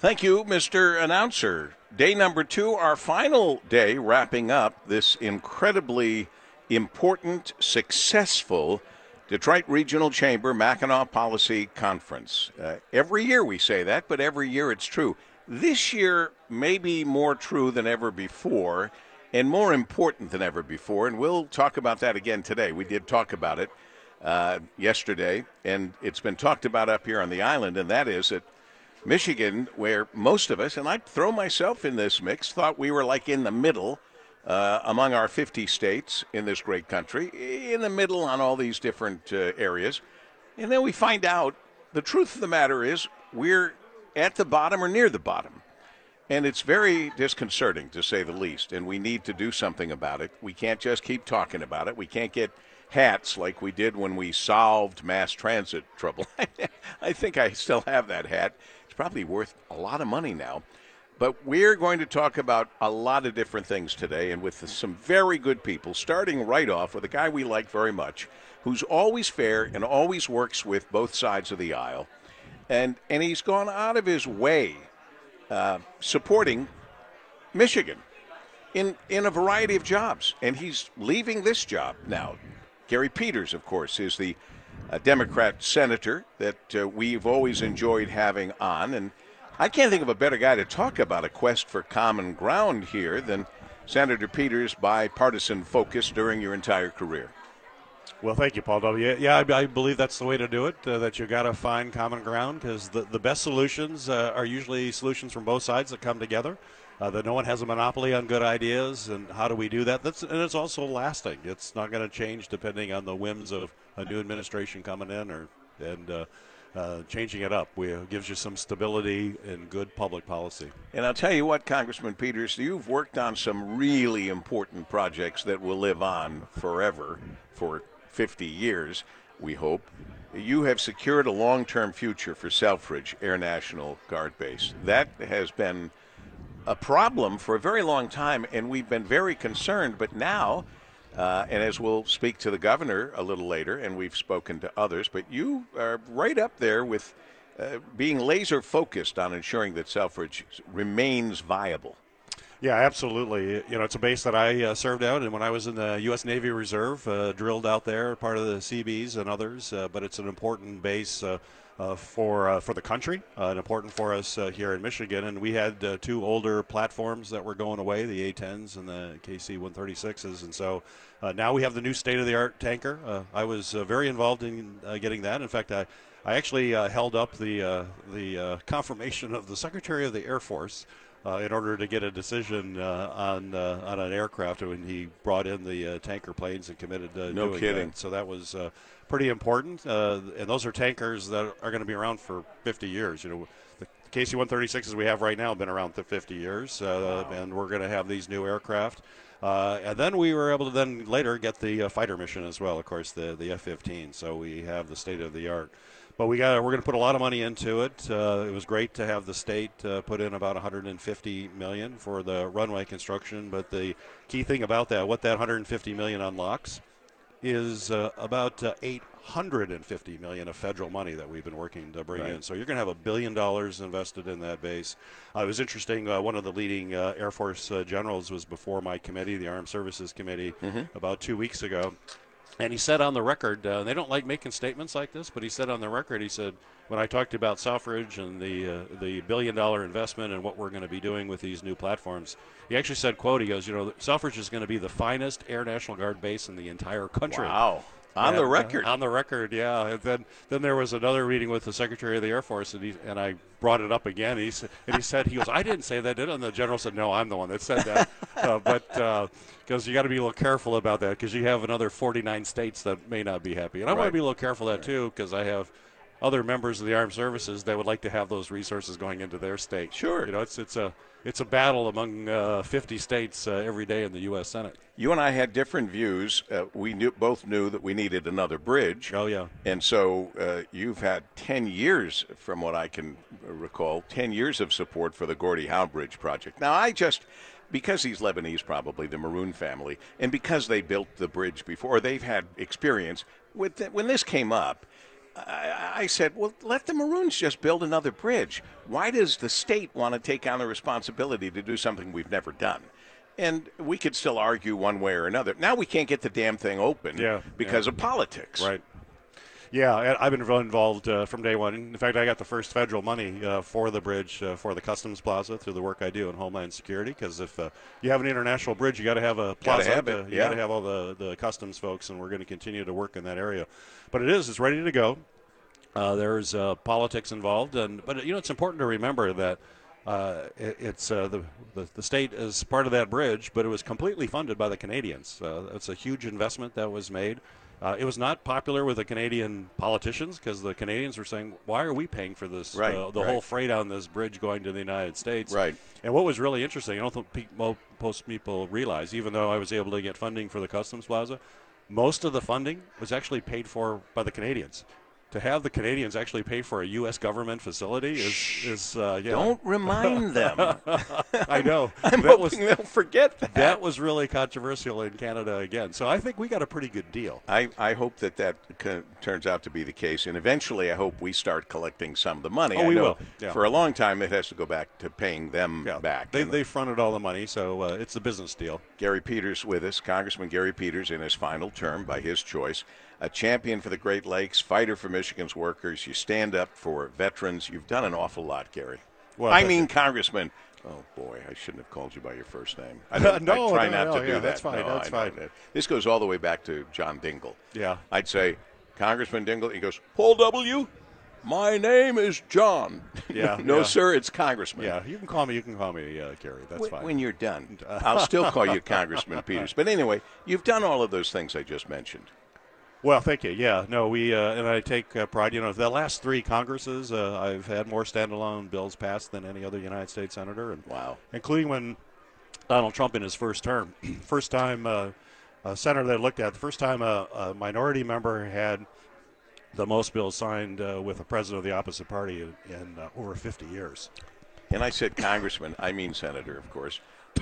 Thank you, Mr. Announcer. Day number 2, our final day, wrapping up this incredibly important, successful Detroit Regional Chamber Mackinac Policy Conference. Every year we say that, but every year it's true. This year may be more true than ever before and more important than ever before, and we'll talk about that again today. We did talk about it yesterday, and it's been talked about up here on the island, and that is that Michigan, where most of us, and I'd throw myself in this mix, thought we were like in the middle among our 50 states in this great country, in the middle on all these different areas. And then we find out the truth of the matter is we're at the bottom or near the bottom. And it's very disconcerting, to say the least, and we need to do something about it. We can't just keep talking about it. We can't get hats like we did when we solved mass transit trouble. I think I still have that hat. It's probably worth a lot of money now. But we're going to talk about a lot of different things today, and with some very good people, starting right off with a guy we like very much, who's always fair and always works with both sides of the aisle. And he's gone out of his way supporting Michigan in a variety of jobs. And he's leaving this job now. Gary Peters, of course, is the Democrat senator that we've always enjoyed having on. And I can't think of a better guy to talk about a quest for common ground here than Senator Peters' bipartisan focus during your entire career. Well, thank you, Paul W. Yeah, I believe that's the way to do it, that you got to find common ground, because the best solutions are usually solutions from both sides that come together. That no one has a monopoly on good ideas, and how do we do that? And it's also lasting. It's not going to change depending on the whims of a new administration coming in and changing it up. It gives you some stability and good public policy. And I'll tell you what, Congressman Peters, you've worked on some really important projects that will live on forever, for 50 years, we hope. You have secured a long-term future for Selfridge Air National Guard Base. That has been a problem for a very long time, and we've been very concerned. But now, and as we'll speak to the governor a little later, and we've spoken to others, but you are right up there with being laser focused on ensuring that Selfridge remains viable. Yeah, absolutely. It's a base that I served out, and when I was in the U.S. Navy Reserve, drilled out there, part of the Seabees and others. But it's an important base for the country, and important for us here in Michigan. And we had 2 older platforms that were going away, the A-10s and the KC-136s. And so now we have the new state-of-the-art tanker. I was very involved in getting that. In fact, I actually held up the confirmation of the Secretary of the Air Force in order to get a decision on an aircraft when he brought in the tanker planes and committed to no doing kidding. that. So that was pretty important. And those are tankers that are going to be around for 50 years. The KC-136s we have right now have been around for 50 years, and we're going to have these new aircraft. And then we were able to then later get the fighter mission as well, of course, the F-15. So we have the state-of-the-art. But we're going to put a lot of money into it. It was great to have the state put in about $150 million for the runway construction. But the key thing about that, what that $150 million unlocks, is about $850 million of federal money that we've been working to bring in. So you're going to have $1 billion invested in that base. It was interesting. One of the leading Air Force generals was before my committee, the Armed Services Committee, about 2 weeks ago. And he said on the record, they don't like making statements like this, but he said on the record, he said, when I talked about Selfridge and the $1 billion investment and what we're going to be doing with these new platforms, he actually said, quote, he goes, Selfridge is going to be the finest Air National Guard base in the entire country. Wow. On the record. On the record, yeah. And then there was another meeting with the Secretary of the Air Force, and I brought it up again. He said, he goes, I didn't say that, did I? And the general said, no, I'm the one that said that. Because you got to be a little careful about that, because you have another 49 states that may not be happy. And I want to be a little careful of that, too, because I have other members of the armed services that would like to have those resources going into their state. Sure. It's a battle among 50 states every day in the U.S. Senate. You and I had different views. We both knew that we needed another bridge. Oh, yeah. And so you've had 10 years, from what I can recall, 10 years of support for the Gordie Howe Bridge project. Now, because he's Lebanese, probably, the Maroon family, and because they built the bridge before, they've had experience with when this came up. I said, well, let the Maroons just build another bridge. Why does the state want to take on the responsibility to do something we've never done? And we could still argue one way or another. Now we can't get the damn thing open because of politics. Right. Yeah, I've been involved from day one. In fact, I got the first federal money for the bridge for the Customs Plaza through the work I do in Homeland Security. Because if you have an international bridge, you got to have a plaza. You got to have all the customs folks, and we're going to continue to work in that area. But it's ready to go. There's politics involved, but it's important to remember that it's the state is part of that bridge, but it was completely funded by the Canadians. It's a huge investment that was made. It was not popular with the Canadian politicians because the Canadians were saying, why are we paying for this, whole freight on this bridge going to the United States? Right. And what was really interesting, I don't think most people realize, even though I was able to get funding for the Customs Plaza, most of the funding was actually paid for by the Canadians. To have the Canadians actually pay for a U.S. government facility is Don't remind them. I know. I'm hoping they'll forget that. That was really controversial in Canada again. So I think we got a pretty good deal. I hope that turns out to be the case. And eventually I hope we start collecting some of the money. Oh, we will. Yeah. For a long time it has to go back to paying them back. They fronted all the money, so it's a business deal. Gary Peters with us, Congressman Gary Peters in his final term by his choice. A champion for the Great Lakes, fighter for Michigan's workers. You stand up for veterans. You've done an awful lot, Gary. Well, I mean, Congressman. Oh, boy, I shouldn't have called you by your first name. I try not to do that. That's fine. That's fine. This goes all the way back to John Dingell. Yeah. I'd say, Congressman Dingell. He goes, Paul W., my name is John. Yeah. No, sir, it's Congressman. Yeah, you can call me Gary. That's fine. When you're done. I'll still call you Congressman Peters. But anyway, you've done all of those things I just mentioned. Well, thank you. Yeah, no, we and I take pride. The last three Congresses, I've had more standalone bills passed than any other United States senator, and including when Donald Trump in his first term, first time a senator that I looked at, the first time a minority member had the most bills signed with a president of the opposite party in over 50 years. And I said Congressman, I mean Senator, of course,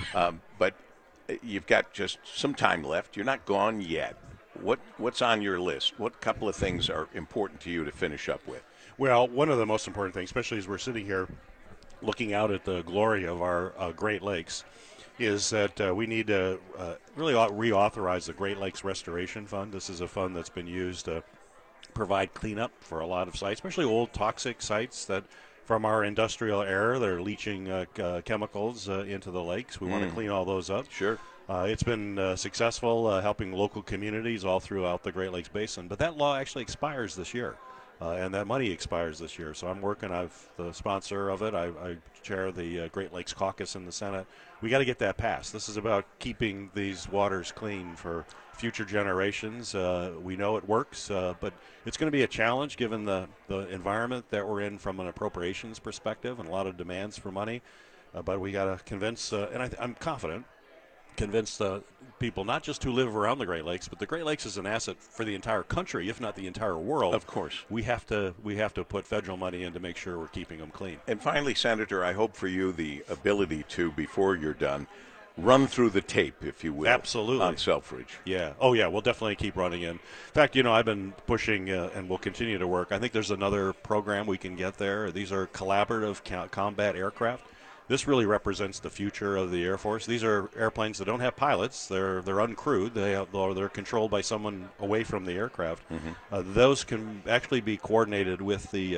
but you've got just some time left. You're not gone yet. What's on your list? What couple of things are important to you to finish up with? Well, one of the most important things, especially as we're sitting here looking out at the glory of our Great Lakes, is that we need to really reauthorize the Great Lakes Restoration Fund. This is a fund that's been used to provide cleanup for a lot of sites, especially old toxic sites that from our industrial era that are leaching chemicals into the lakes. We want to clean all those up. Sure. It's been successful helping local communities all throughout the Great Lakes Basin. But that law actually expires this year, and that money expires this year. So I'm working. I'm the sponsor of it. I chair the Great Lakes Caucus in the Senate. We got to get that passed. This is about keeping these waters clean for future generations. We know it works, but it's going to be a challenge given the environment that we're in from an appropriations perspective and a lot of demands for money. But we got to convince, and I'm confident, convince the people not just who live around the Great Lakes, but the Great Lakes is an asset for the entire country, if not the entire world. Of course. We have to put federal money in to make sure we're keeping them clean. And finally, Senator, I hope for you the ability to, before you're done, run through the tape, if you will. Absolutely. On Selfridge. Yeah. Oh, yeah. We'll definitely keep running in. In fact, I've been pushing and we'll continue to work. I think there's another program we can get there. These are collaborative combat aircraft. This really represents the future of the Air Force. These are airplanes that don't have pilots. They're uncrewed. They're controlled by someone away from the aircraft. Mm-hmm. Those can actually be coordinated with the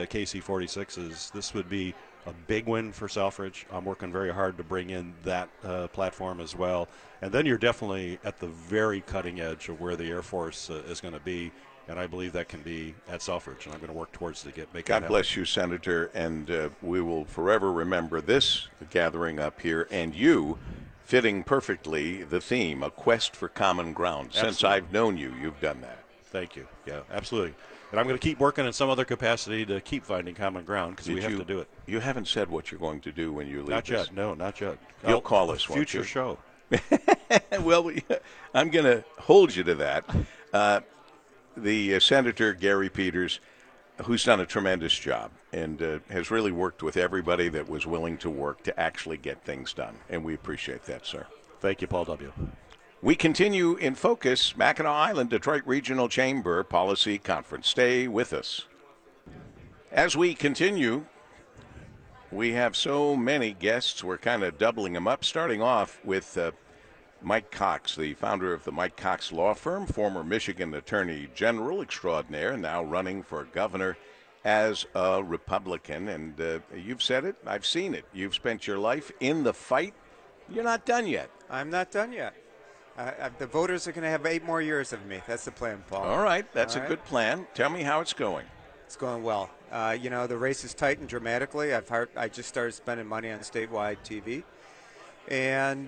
KC-46s. This would be a big win for Selfridge. I'm working very hard to bring in that platform as well. And then you're definitely at the very cutting edge of where the Air Force is going to be. And I believe that can be at Selfridge, and I'm going to work towards make that happen. God bless you, Senator, and we will forever remember this gathering up here and you fitting perfectly the theme, a quest for common ground. Absolutely. Since I've known you, you've done that. Thank you. Yeah, absolutely. And I'm going to keep working in some other capacity to keep finding common ground because we have to do it. You haven't said what you're going to do when you leave. Not yet. No, not yet. You'll call us, won't you? Future show. Well, I'm going to hold you to that. The Senator Gary Peters, who's done a tremendous job and has really worked with everybody that was willing to work to actually get things done. And we appreciate that, sir. Thank you, Paul W. We continue in focus, Mackinac Island, Detroit Regional Chamber Policy Conference. Stay with us. As we continue, we have so many guests. We're kind of doubling them up, starting off with Mike Cox, the founder of the Mike Cox Law Firm, former Michigan Attorney General extraordinaire, now running for governor as a Republican. And you've said it, I've seen it. You've spent your life in the fight. You're not done yet. I'm not done yet. The voters are going to have 8 more years of me. That's the plan, Paul. All right, that's a good plan. Tell me how it's going. It's going well. The race has tightened dramatically. I just started spending money on statewide TV, and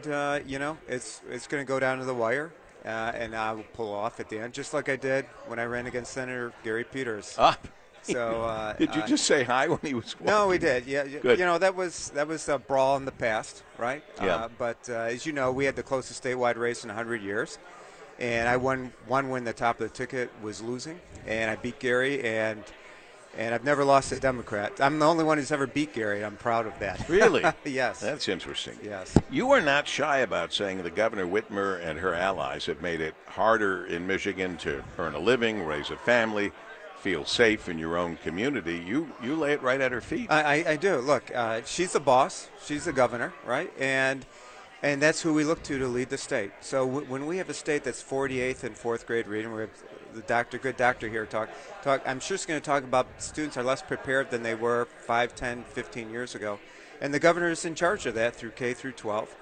it's going to go down to the wire, and I will pull off at the end, just like I did when I ran against Senator Gary Peters. So did you just say hi when he was walking? No, we did. Yeah, good. That was a brawl in the past, right? Yeah. But as you know, we had the closest statewide race in 100 years, and I won when the top of the ticket was losing, and I beat Gary, and I've never lost a Democrat. I'm the only one who's ever beat Gary, and I'm proud of that. Really? Yes. That's interesting. Yes. You are not shy about saying that Governor Whitmer and her allies have made it harder in Michigan to earn a living, raise a family, feel safe in your own community. You lay it right at her feet. I do. Look, she's the boss. She's the governor, right? And that's who we look to lead the state. So when we have a state that's 48th in fourth grade reading, we have the good doctor here talk. I'm sure she's going to talk about students are less prepared than they were 5, 10, 15 years ago. And the governor is in charge of that through K through 12.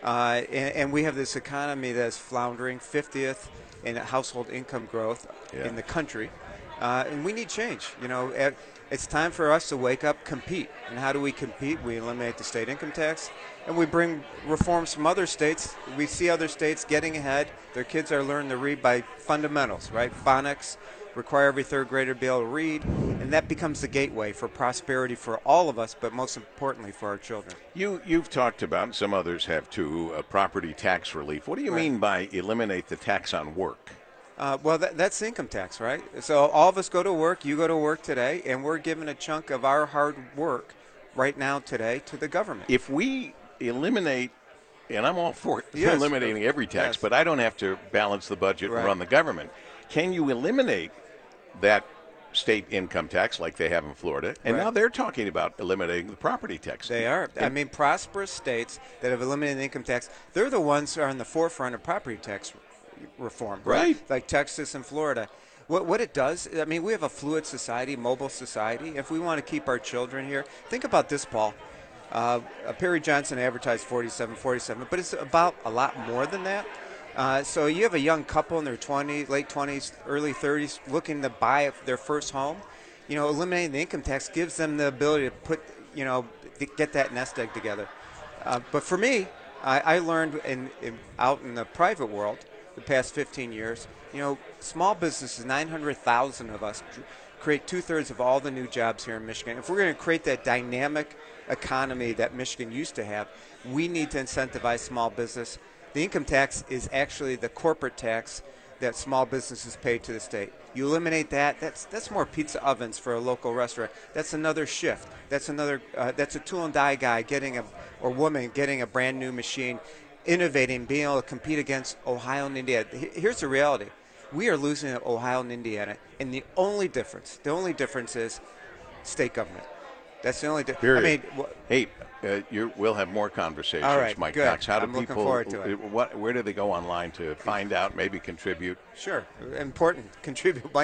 And we have this economy that's floundering, 50th in household income growth in the country. And we need change. It's time for us to wake up, compete. And how do we compete? We eliminate the state income tax, and we bring reforms from other states. We see other states getting ahead. Their kids are learning to read by fundamentals, right? Phonics, require every third grader to be able to read, and that becomes the gateway for prosperity for all of us, but most importantly for our children. You've talked about, and some others have too, property tax relief. What do you mean by eliminate the tax on work? Well, that's income tax, right? So all of us go to work, you go to work today, and we're giving a chunk of our hard work right now today to the government. If we eliminate, and I'm all for eliminating every tax, but I don't have to balance the budget and run the government. Can you eliminate that state income tax like they have in Florida? And now they're talking about eliminating the property tax. They are. I mean, prosperous states that have eliminated the income tax, they're the ones who are on the forefront of property tax reform, right? Like Texas and Florida. What it does, I mean, we have a fluid society, mobile society. If we want to keep our children here, think about this, Paul. Perry Johnson advertised 47, but it's about a lot more than that. So you have a young couple in their 20s, late 20s, early 30s looking to buy their first home. Eliminating the income tax gives them the ability to get that nest egg together. But for me, I learned out in the private world the past 15 years, small businesses, 900,000 of us, create 2/3 of all the new jobs here in Michigan. If we're going to create that dynamic economy that Michigan used to have, we need to incentivize small business. The income tax is actually the corporate tax that small businesses pay to the state. You eliminate that, that's more pizza ovens for a local restaurant. That's another shift. That's a tool and die guy or woman getting a brand new machine, innovating, being able to compete against Ohio and Indiana. Here's the reality. We are losing to Ohio and Indiana, and the only difference is state government. That's the only difference. Hey, we'll have more conversations, all right, Mike good. Cox. How do I'm people, looking forward to it. Where do they go online to find out, maybe contribute? Sure. Important. Contribute.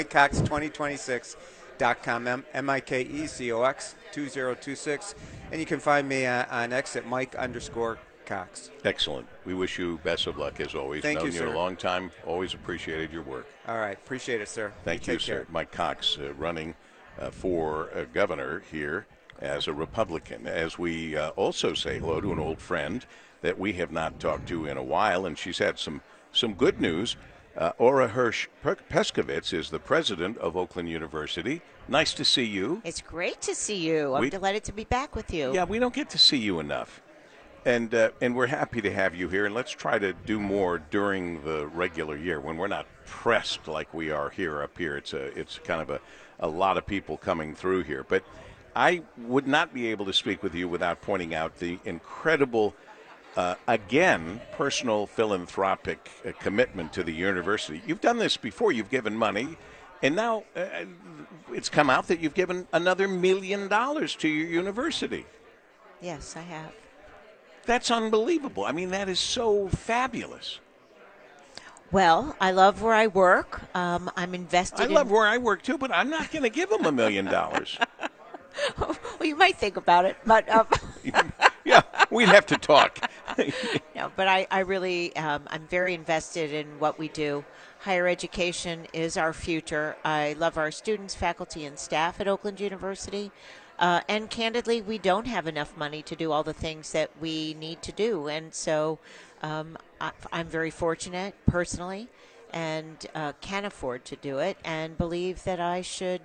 MikeCox2026.com, MikeCox 2026. And you can find me on X at Mike_Cox. Excellent. We wish you best of luck, as always. Thank you, sir. sir. A long time. Always appreciated your work. All right. Appreciate it, sir. Thank you, sir. Care. Mike Cox running for governor here as a Republican. As we also say hello to an old friend that we have not talked to in a while, and she's had some good news. Ora Hirsch Peskovitz is the president of Oakland University. Nice to see you. It's great to see you. I'm delighted to be back with you. Yeah, we don't get to see you enough. And we're happy to have you here, and let's try to do more during the regular year when we're not pressed like we are up here. It's kind of a lot of people coming through here. But I would not be able to speak with you without pointing out the incredible, again, personal philanthropic commitment to the university. You've done this before. You've given money And now it's come out that you've given another $1 million to your university. Yes, I have. That's unbelievable. I mean, that is so fabulous. Well, I love where I work. I'm invested. I love where I work too, but I'm not going to give them $1 million. Well, you might think about it, but yeah, we'd have to talk. no. But I really, I'm very invested in what we do. Higher education is our future. I love our students, faculty, and staff at Oakland University. And candidly, we don't have enough money to do all the things that we need to do. And so I'm very fortunate personally and can afford to do it and believe that I should,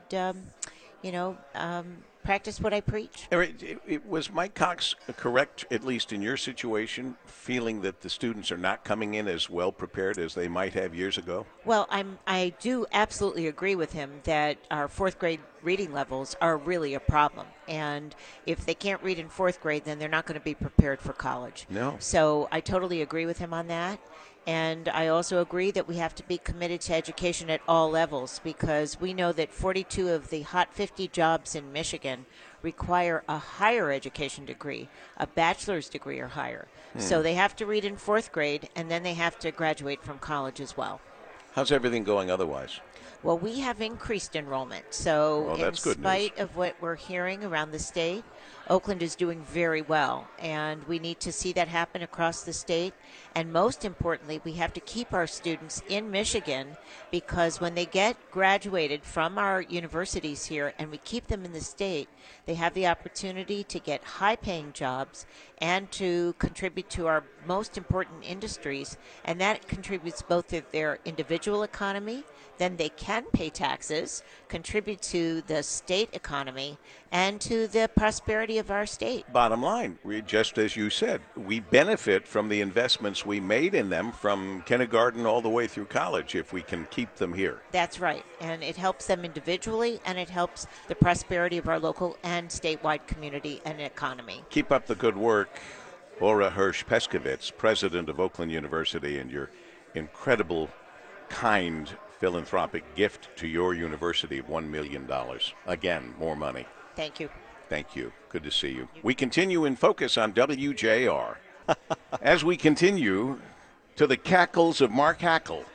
practice what I preach. Was Mike Cox correct, at least in your situation, feeling that the students are not coming in as well prepared as they might have years ago? Well, I do absolutely agree with him that our fourth grade reading levels are really a problem. And if they can't read in fourth grade, then they're not going to be prepared for college. No. So I totally agree with him on that. And I also agree that we have to be committed to education at all levels because we know that 42 of the hot 50 jobs in Michigan require a higher education degree, a bachelor's degree or higher. So they have to read in fourth grade, and then they have to graduate from college as well. How's everything going otherwise? Well, we have increased enrollment. So in spite of what we're hearing around the state, Oakland is doing very well, and we need to see that happen across the state. And most importantly, we have to keep our students in Michigan because when they get graduated from our universities here and we keep them in the state, they have the opportunity to get high-paying jobs and to contribute to our most important industries, and that contributes both to their individual economy, then they can pay taxes, contribute to the state economy, and to the prosperity of our state. Bottom line, just as you said, we benefit from the investments we made in them from kindergarten all the way through college if we can keep them here. That's right, and it helps them individually, and it helps the prosperity of our local and statewide community and economy. Keep up the good work. Ora Hirsch-Peskovitz, president of Oakland University, and your incredible, kind, philanthropic gift to your university of $1 million. Again, more money. Thank you. Thank you. Good to see you. We continue in focus on WJR as we continue to the cackles of Mark Hackle.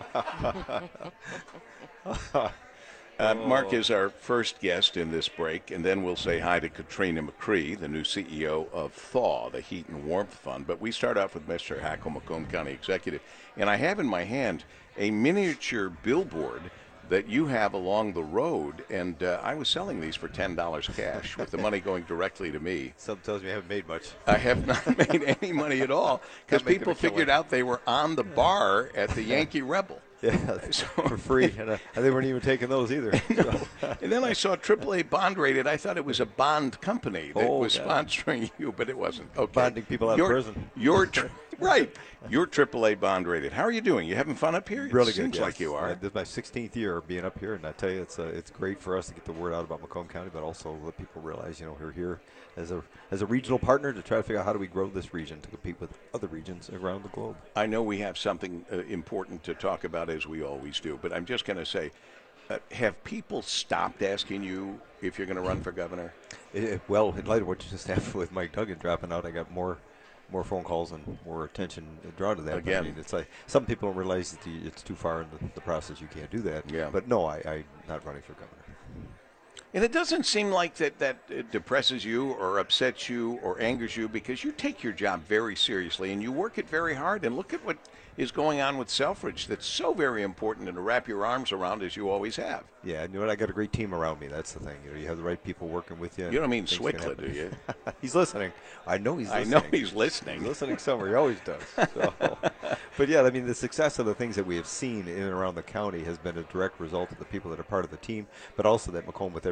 Mark is our first guest in this break, and then we'll say hi to Katrina McCree, the new CEO of THAW, the Heat and Warmth Fund. But we start off with Mr. Hackle, Macomb County Executive. And I have in my hand a miniature billboard that you have along the road, and I was selling these for $10 cash with the money going directly to me. Something tells me I haven't made much. I have not made any money at all because people figured out they were on the bar at the Yankee Rebel. Yeah, so, for free, and they weren't even taking those either. No. And then I saw AAA bond rated. I thought it was a bond company that was sponsoring you, but it wasn't. Okay. Bonding people out of prison. Right. You're AAA bond rated. How are you doing? You having fun up here? Really it seems good. like you are. This is my 16th year being up here, and I tell you, it's great for us to get the word out about Macomb County, but also let people realize, we're here as a regional partner to try to figure out how do we grow this region to compete with other regions around the globe. I know we have something important to talk about, as we always do, but I'm just going to say, have people stopped asking you if you're going to run for governor? Well, in light of what you just happened with Mike Duggan dropping out, I got more phone calls and more attention drawn to that. Again. I mean, it's like some people don't realize that it's too far in the process. You can't do that. Yeah. But no, I'm not running for governor. And it doesn't seem like that depresses you or upsets you or angers you because you take your job very seriously and you work it very hard. And look at what is going on with Selfridge that's so very important and to wrap your arms around as you always have. Yeah, and I got a great team around me. That's the thing. You have the right people working with you. You don't mean Swickla, do you? He's listening. I know he's listening. I know he's listening. He's listening somewhere. He always does. So. But, yeah, I mean, the success of the things that we have seen in and around the county has been a direct result of the people that are part of the team, but also that Macomb, with every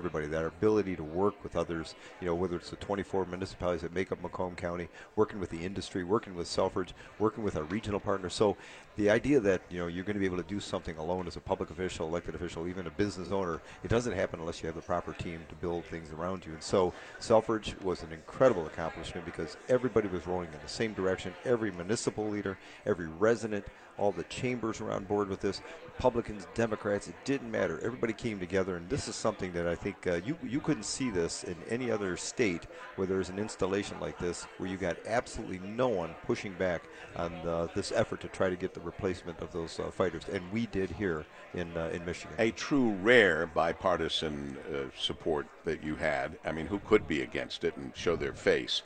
everybody, that ability to work with others, whether it's the 24 municipalities that make up Macomb County, working with the industry, working with Selfridge, working with our regional partners. So the idea that, you're going to be able to do something alone as a public official, elected official, even a business owner, it doesn't happen unless you have the proper team to build things around you. And so Selfridge was an incredible accomplishment because everybody was rolling in the same direction. Every municipal leader, every resident, all the chambers were on board with this. Republicans, Democrats, it didn't matter. Everybody came together, and this is something that I think you couldn't see this in any other state where there's an installation like this, where you got absolutely no one pushing back on this effort to try to get the replacement of those fighters, and we did here in Michigan. A true rare bipartisan support that you had. I mean, who could be against it and show their face?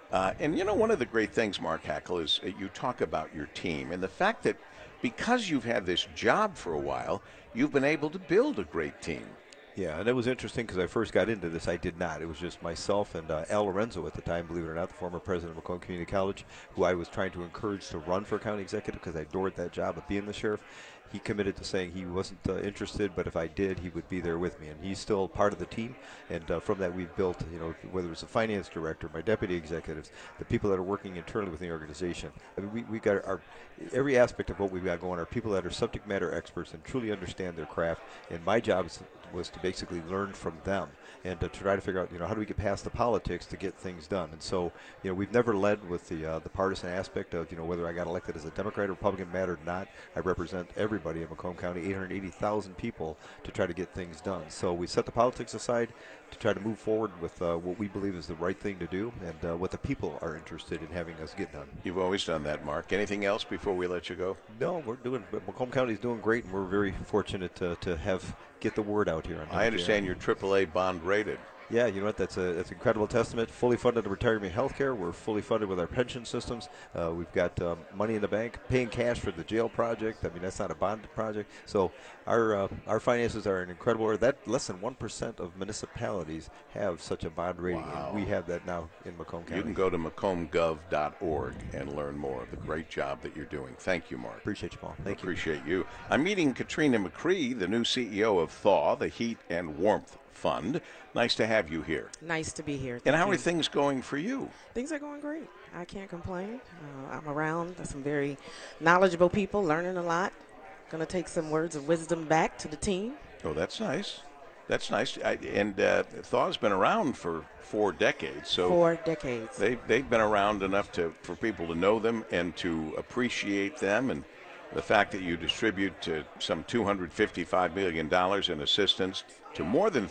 And one of the great things, Mark Hackel, is you talk about your team and the fact that because you've had this job for a while, you've been able to build a great team. Yeah, and it was interesting because I first got into this, I did not. It was just myself and Al Lorenzo at the time, believe it or not, the former president of Macomb Community College, who I was trying to encourage to run for county executive because I adored that job of being the sheriff. He committed to saying he wasn't interested, but if I did, he would be there with me. And he's still part of the team. And from that, we've built, whether it's the finance director, my deputy executives, the people that are working internally within the organization. I mean, we got every aspect of what we've got going are people that are subject matter experts and truly understand their craft. And my job was to basically learn from them and to try to figure out, how do we get past the politics to get things done. And so, we've never led with the partisan aspect of, whether I got elected as a Democrat or Republican mattered not. I represent everybody in Macomb County, 880,000 people, to try to get things done. So we set the politics aside to try to move forward with what we believe is the right thing to do and what the people are interested in having us get done. You've always done that, Mark. Anything else before we let you go? No, Macomb County is doing great, and we're very fortunate to get the word out here. I understand you're AAA bond rated. Yeah, you know what? That's an incredible testament. Fully funded in retirement health care. We're fully funded with our pension systems. We've got money in the bank, paying cash for the jail project. I mean, that's not a bond project. So our finances are in incredible order. That less than 1% of municipalities have such a bond rating, Wow. And we have that now in Macomb County. You can go to macombgov.org and learn more of the great job that you're doing. Thank you, Mark. Appreciate you, Paul. Thank you. Appreciate you. I'm meeting Katrina McCree, the new CEO of Thaw, the Heat and Warmth Fund. Nice to have you here. Nice to be here. And how are things going for you? Things are going great. I can't complain. I'm around some very knowledgeable people, learning a lot. Going to take some words of wisdom back to the team. Oh, that's nice. That's nice. And Thaw's been around for 4 decades. So 4 decades. They've been around enough for people to know them and to appreciate them. And the fact that you distribute some $255 million in assistance to more than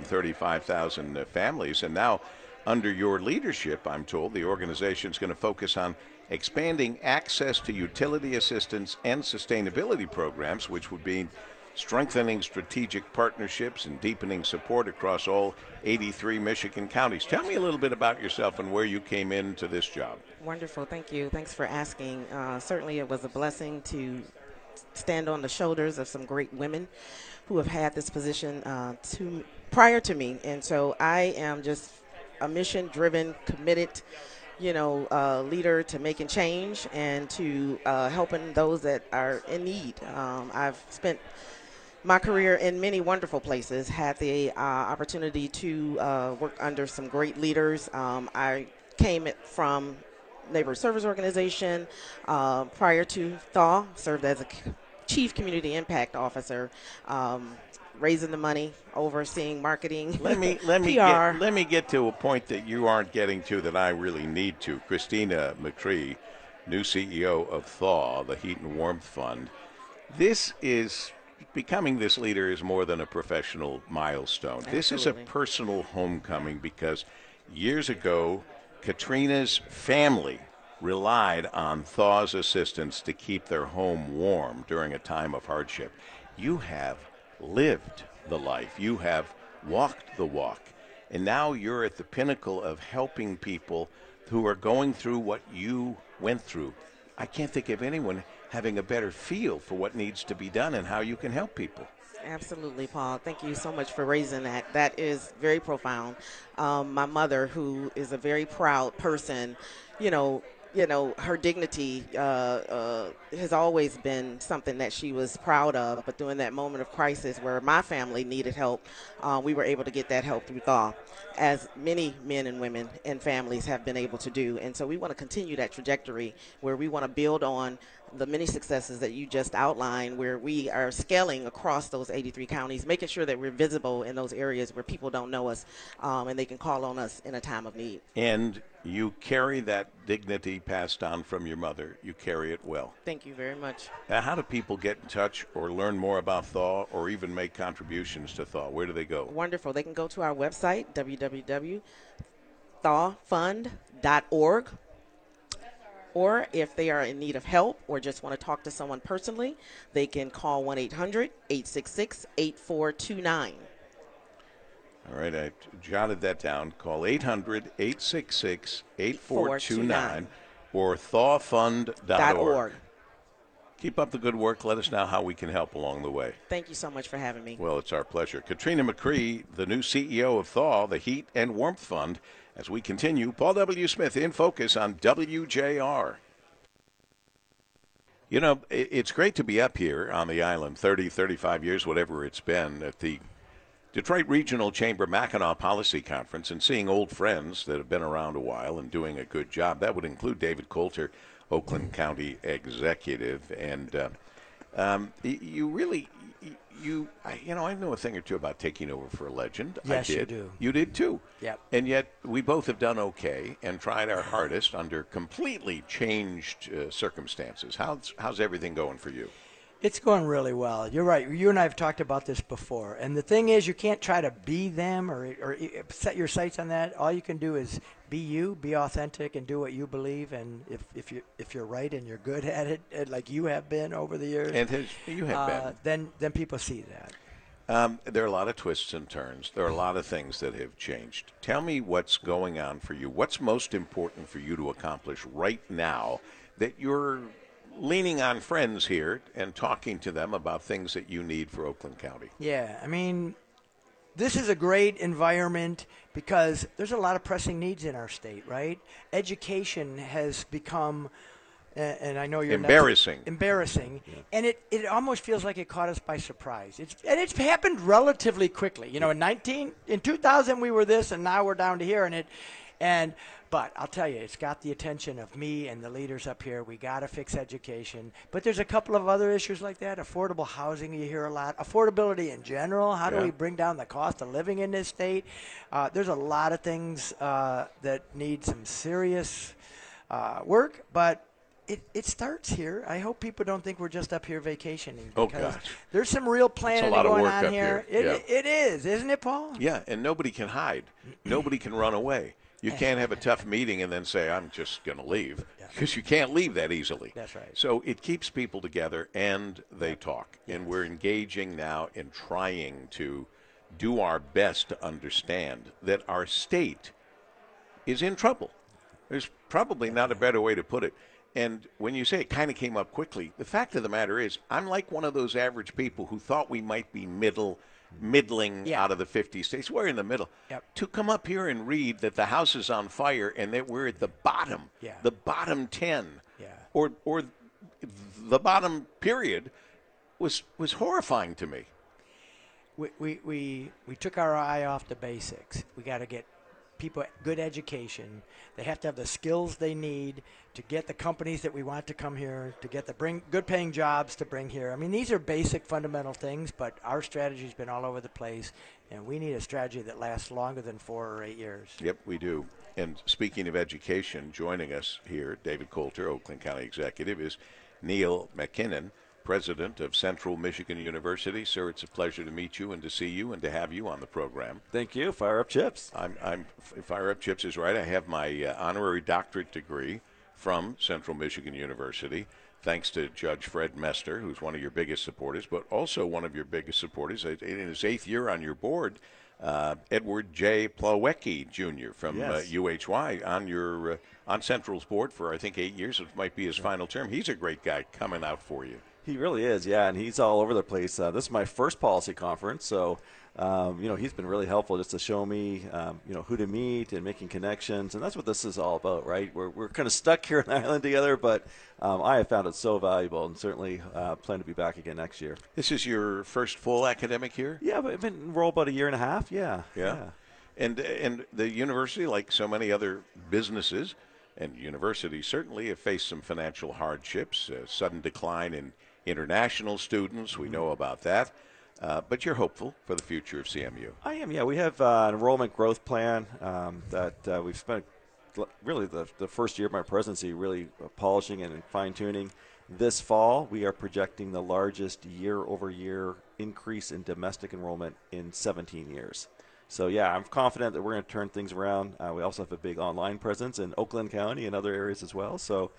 335,000 families. And now, under your leadership, I'm told, the organization is going to focus on expanding access to utility assistance and sustainability programs, which would be strengthening strategic partnerships and deepening support across all 83 Michigan counties. Tell me a little bit about yourself and where you came into this job. Wonderful. Thank you. Thanks for asking. Certainly it was a blessing to stand on the shoulders of some great women who have had this position prior to me. And so I am just a mission-driven, committed, leader to making change and to helping those that are in need. I've spent my career in many wonderful places, had the opportunity to work under some great leaders. I came from Neighborhood Service Organization. Prior to Thaw, served as a Chief Community Impact Officer, raising the money, overseeing marketing, let me PR. Let me get to a point that you aren't getting to that I really need to. Christina McCree, new CEO of Thaw, the Heat and Warmth Fund. Becoming this leader is more than a professional milestone. Absolutely. This is a personal homecoming because years ago, Katrina's family relied on Thaw's assistance to keep their home warm during a time of hardship. You have lived the life. You have walked the walk. And now you're at the pinnacle of helping people who are going through what you went through. I can't think of anyone having a better feel for what needs to be done and how you can help people. Absolutely, Paul. Thank you so much for raising that. That is very profound. My mother, who is a very proud person, her dignity has always been something that she was proud of. But during that moment of crisis where my family needed help, we were able to get that help through Thaw, as many men and women and families have been able to do. And so we want to continue that trajectory where we want to build on the many successes that you just outlined, where we are scaling across those 83 counties, making sure that we're visible in those areas where people don't know us, and they can call on us in a time of need. And you carry that dignity passed on from your mother. You carry it well. Thank you very much. How do people get in touch or learn more about Thaw or even make contributions to Thaw? Where do they go? Wonderful. They can go to our website, www.thawfund.org. Or if they are in need of help or just want to talk to someone personally, they can call 1-800-866-8429. All right, I jotted that down. Call 800-866-8429 or thawfund.org. Keep up the good work. Let us know how we can help along the way. Thank you so much for having me. Well, it's our pleasure. Katrina McCree, the new CEO of Thaw, the Heat and Warmth Fund. As we continue, Paul W. Smith in focus on WJR. You know, it's great to be up here on the island, 30, 35 years, whatever it's been, at the Detroit Regional Chamber Mackinac Policy Conference and seeing old friends that have been around a while and doing a good job. That would include David Coulter, Oakland County Executive. And you really... I know a thing or two about taking over for a legend. Yes, I did. you do. You did too. Yep. And yet we both have done okay and tried our hardest under completely changed circumstances. How's everything going for you? It's going really well. You're right. You and I have talked about this before. And the thing is, you can't try to be them or set your sights on that. All you can do is be you, be authentic, and do what you believe. And if you're right and you're good at it, like you have been over the years, and you have been, then people see that. There are a lot of twists and turns. There are a lot of things that have changed. Tell me what's going on for you. What's most important for you to accomplish right now that you're leaning on friends here and talking to them about things that you need for Oakland County? Yeah, I mean, this is a great environment because there's a lot of pressing needs in our state, right? Education has become, and I know you're embarrassing, yeah. And it almost feels like it caught us by surprise. It's happened relatively quickly. You know, in 2000 we were this, and now we're down to here, But I'll tell you, it's got the attention of me and the leaders up here. We got to fix education. But there's a couple of other issues like that. Affordable housing, you hear a lot. Affordability in general. How do we bring down the cost of living in this state? There's a lot of things that need some serious work. But it starts here. I hope people don't think we're just up here vacationing. Because there's some real planning going on here. It is, isn't it, Paul? Yeah, and nobody can hide. Nobody can run away. You can't have a tough meeting and then say, I'm just going to leave, because you can't leave that easily. That's right. So it keeps people together, and they talk. And we're engaging now in trying to do our best to understand that our state is in trouble. There's probably not a better way to put it. And when you say it kind of came up quickly, the fact of the matter is I'm like one of those average people who thought we might be middling out of the 50 states. We're in the middle. To come up here and read that the house is on fire and that we're at the bottom, the bottom 10, or the bottom period, was horrifying to me. We took our eye off the basics. We got to get people good education. They have to have the skills they need to get the companies that we want to come here, to get the good paying jobs to bring here. I mean, these are basic fundamental things, but our strategy's been all over the place, and we need a strategy that lasts longer than 4 or 8 years. Yep, we do. And speaking of education, joining us here, David Coulter, Oakland County Executive, is Neil McKinnon, President of Central Michigan University. Sir, it's a pleasure to meet you and to see you and to have you on the program. Thank you. Fire up chips. Fire up chips is right. I have my honorary doctorate degree from Central Michigan University, thanks to Judge Fred Mester, who's one of your biggest supporters, but also one of your biggest supporters in his 8th year on your board, Edward J. Plawecki Jr. from UHY on Central's board for, I think, 8 years. It might be his final term. He's a great guy coming out for you. He really is, yeah, and he's all over the place. This is my first policy conference, so he's been really helpful just to show me, who to meet and making connections, and that's what this is all about, right? We're kind of stuck here on the island together, but I have found it so valuable, and certainly plan to be back again next year. This is your first full academic year? Yeah, but I've been enrolled about a year and a half. Yeah. And the university, like so many other businesses and universities, certainly have faced some financial hardships, sudden decline in international students. We know about that. But you're hopeful for the future of CMU. I am, yeah. We have an enrollment growth plan that we've spent really the first year of my presidency really polishing and fine-tuning. This fall, we are projecting the largest year-over-year increase in domestic enrollment in 17 years. So, yeah, I'm confident that we're going to turn things around. We also have a big online presence in Oakland County and other areas as well. So,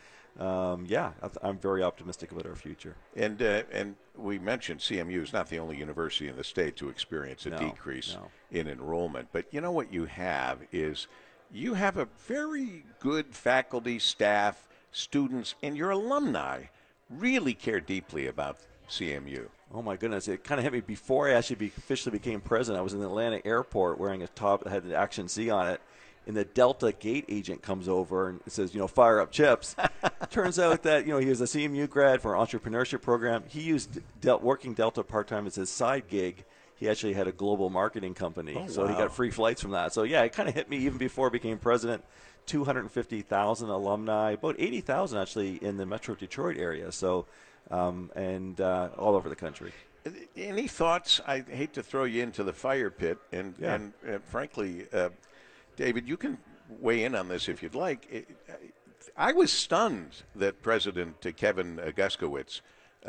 I'm very optimistic about our future. And we mentioned CMU is not the only university in the state to experience a decrease in enrollment. But you know what you have is you have a very good faculty, staff, students, and your alumni really care deeply about CMU. Oh, my goodness. It kind of hit me before I actually officially became president. I was in the Atlanta airport wearing a top that had the Action C on it. And the Delta gate agent comes over and says, fire up chips. Turns out that, he was a CMU grad for an entrepreneurship program. He used working Delta part-time as his side gig. He actually had a global marketing company. So he got free flights from that. So, yeah, it kind of hit me even before I became president. 250,000 alumni, about 80,000 actually in the Metro Detroit area. So, and all over the country. Any thoughts? I hate to throw you into the fire pit. And frankly, David, you can weigh in on this if you'd like. I was stunned that President Kevin Guskowitz,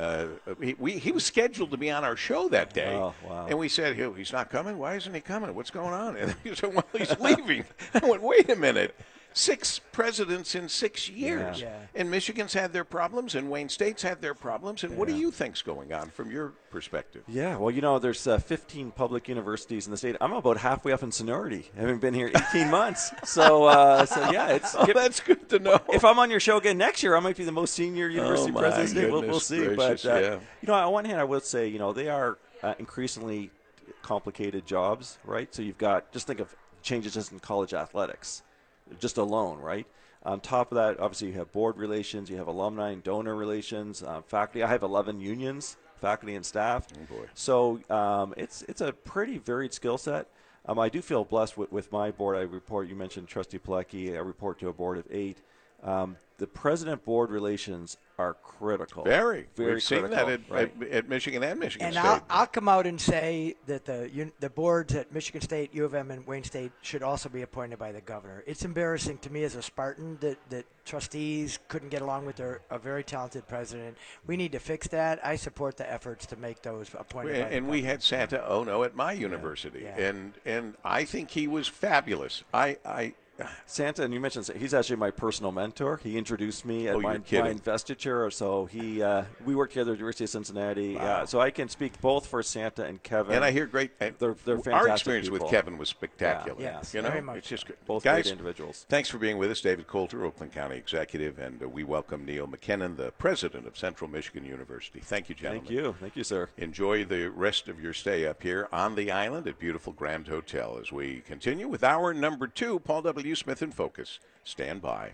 he was scheduled to be on our show that day. Oh, wow. And we said, he's not coming? Why isn't he coming? What's going on? And he said, well, he's leaving. I went, wait a minute. 6 presidents in 6 years. Yeah. And Michigan's had their problems, and Wayne State's had their problems. And what do you think's going on from your perspective? Yeah, well, there's 15 public universities in the state. I'm about halfway up in seniority. I haven't been here 18 months. So yeah, it's that's good to know. If I'm on your show again next year, I might be the most senior university president. We'll see. Gracious, but on one hand, I would say, they are increasingly complicated jobs, right? So you've got, just think of changes just in college athletics. Just alone, right? On top of that, obviously you have board relations, you have alumni and donor relations, faculty. I have 11 unions, faculty and staff. Oh boy. So it's a pretty varied skill set. I do feel blessed with my board. You mentioned Trustee Pilecki. I report to a board of 8. The president-board relations are critical. Very We've seen critical, that at Michigan and Michigan and State. I'll come out and say that the boards at Michigan State, U of M, and Wayne State should also be appointed by the governor. It's embarrassing to me as a Spartan that trustees couldn't get along with a very talented president. We need to fix that. I support the efforts to make those appointed by the governor. We had Santa Ono at my university, and I think he was fabulous. Santa, and you mentioned he's actually my personal mentor. He introduced me at my investiture. So we work together at the University of Cincinnati. Wow. So I can speak both for Santa and Kevin. And I hear great. They're fantastic Our experience people. with Kevin was spectacular. Yeah. Yes, you know, very much it's just good. Both Guys, great individuals. Thanks for being with us, David Coulter, Oakland County Executive, and we welcome Neil McKinnon, the president of Central Michigan University. Thank you, gentlemen. Thank you, sir. Enjoy the rest of your stay up here on the island at beautiful Grand Hotel as we continue with hour number 2. Paul W. Smith in Focus. Stand by.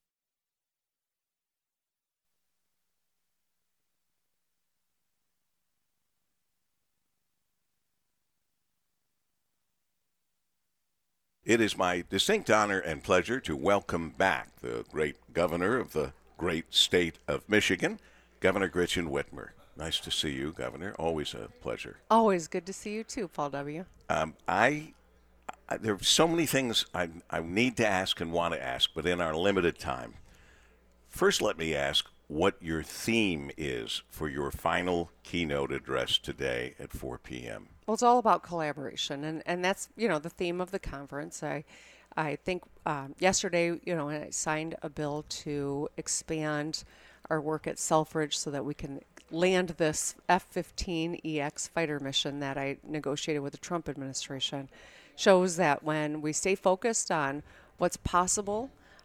It is my distinct honor and pleasure to welcome back the great governor of the great state of Michigan, Governor Gretchen Whitmer. Nice to see you, Governor. Always a pleasure. Always good to see you too, Paul W. There are so many things I need to ask and want to ask, but in our limited time. First, let me ask what your theme is for your final keynote address today at 4 p.m. Well, it's all about collaboration, and that's, the theme of the conference. I think yesterday, I signed a bill to expand our work at Selfridge so that we can land this F-15EX fighter mission that I negotiated with the Trump administration. Shows that when we stay focused on what's possible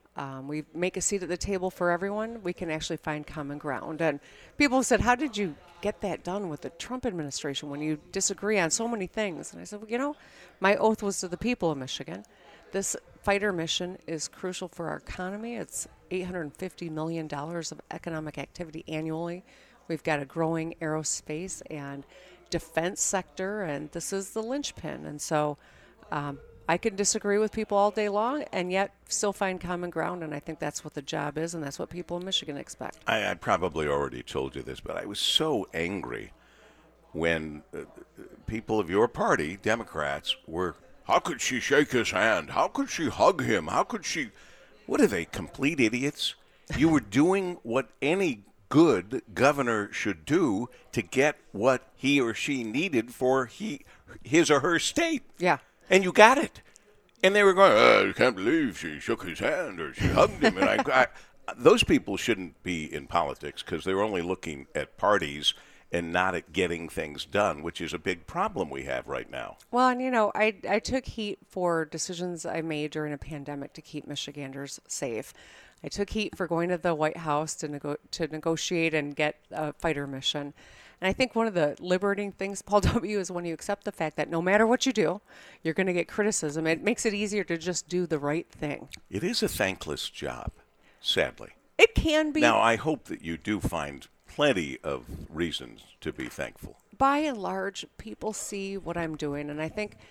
We make a seat at the table for everyone. We can actually find common ground. And people said, how did you get that done with the Trump administration when you disagree on so many things? And I said, well, you know, my oath was to the people of Michigan. This fighter mission is crucial for our economy. It's $850 million of economic activity annually. We've got a growing aerospace and defense sector, and this is the linchpin. And so I can disagree with people all day long and yet still find common ground, and I think that's what the job is, and that's what people in Michigan expect. I probably already told you this, but I was so angry when people of your party, Democrats, were, how could she shake his hand? How could she hug him? How could she? What are they, complete idiots? You were doing what any good governor should do to get what he or she needed for his or her state. Yeah. And you got it. And they were going, I can't believe she shook his hand or she hugged him. And those people shouldn't be in politics because they're only looking at parties and not at getting things done, which is a big problem we have right now. Well, and you know, I took heat for decisions I made during a pandemic to keep Michiganders safe. I took heat for going to the White House to negotiate and get a fighter mission. And I think one of the liberating things, Paul W., is when you accept the fact that no matter what you do, you're going to get criticism. It makes it easier to just do the right thing. It is a thankless job, sadly. It can be. Now, I hope that you do find plenty of reasons to be thankful. By and large, people see what I'm doing. And I think,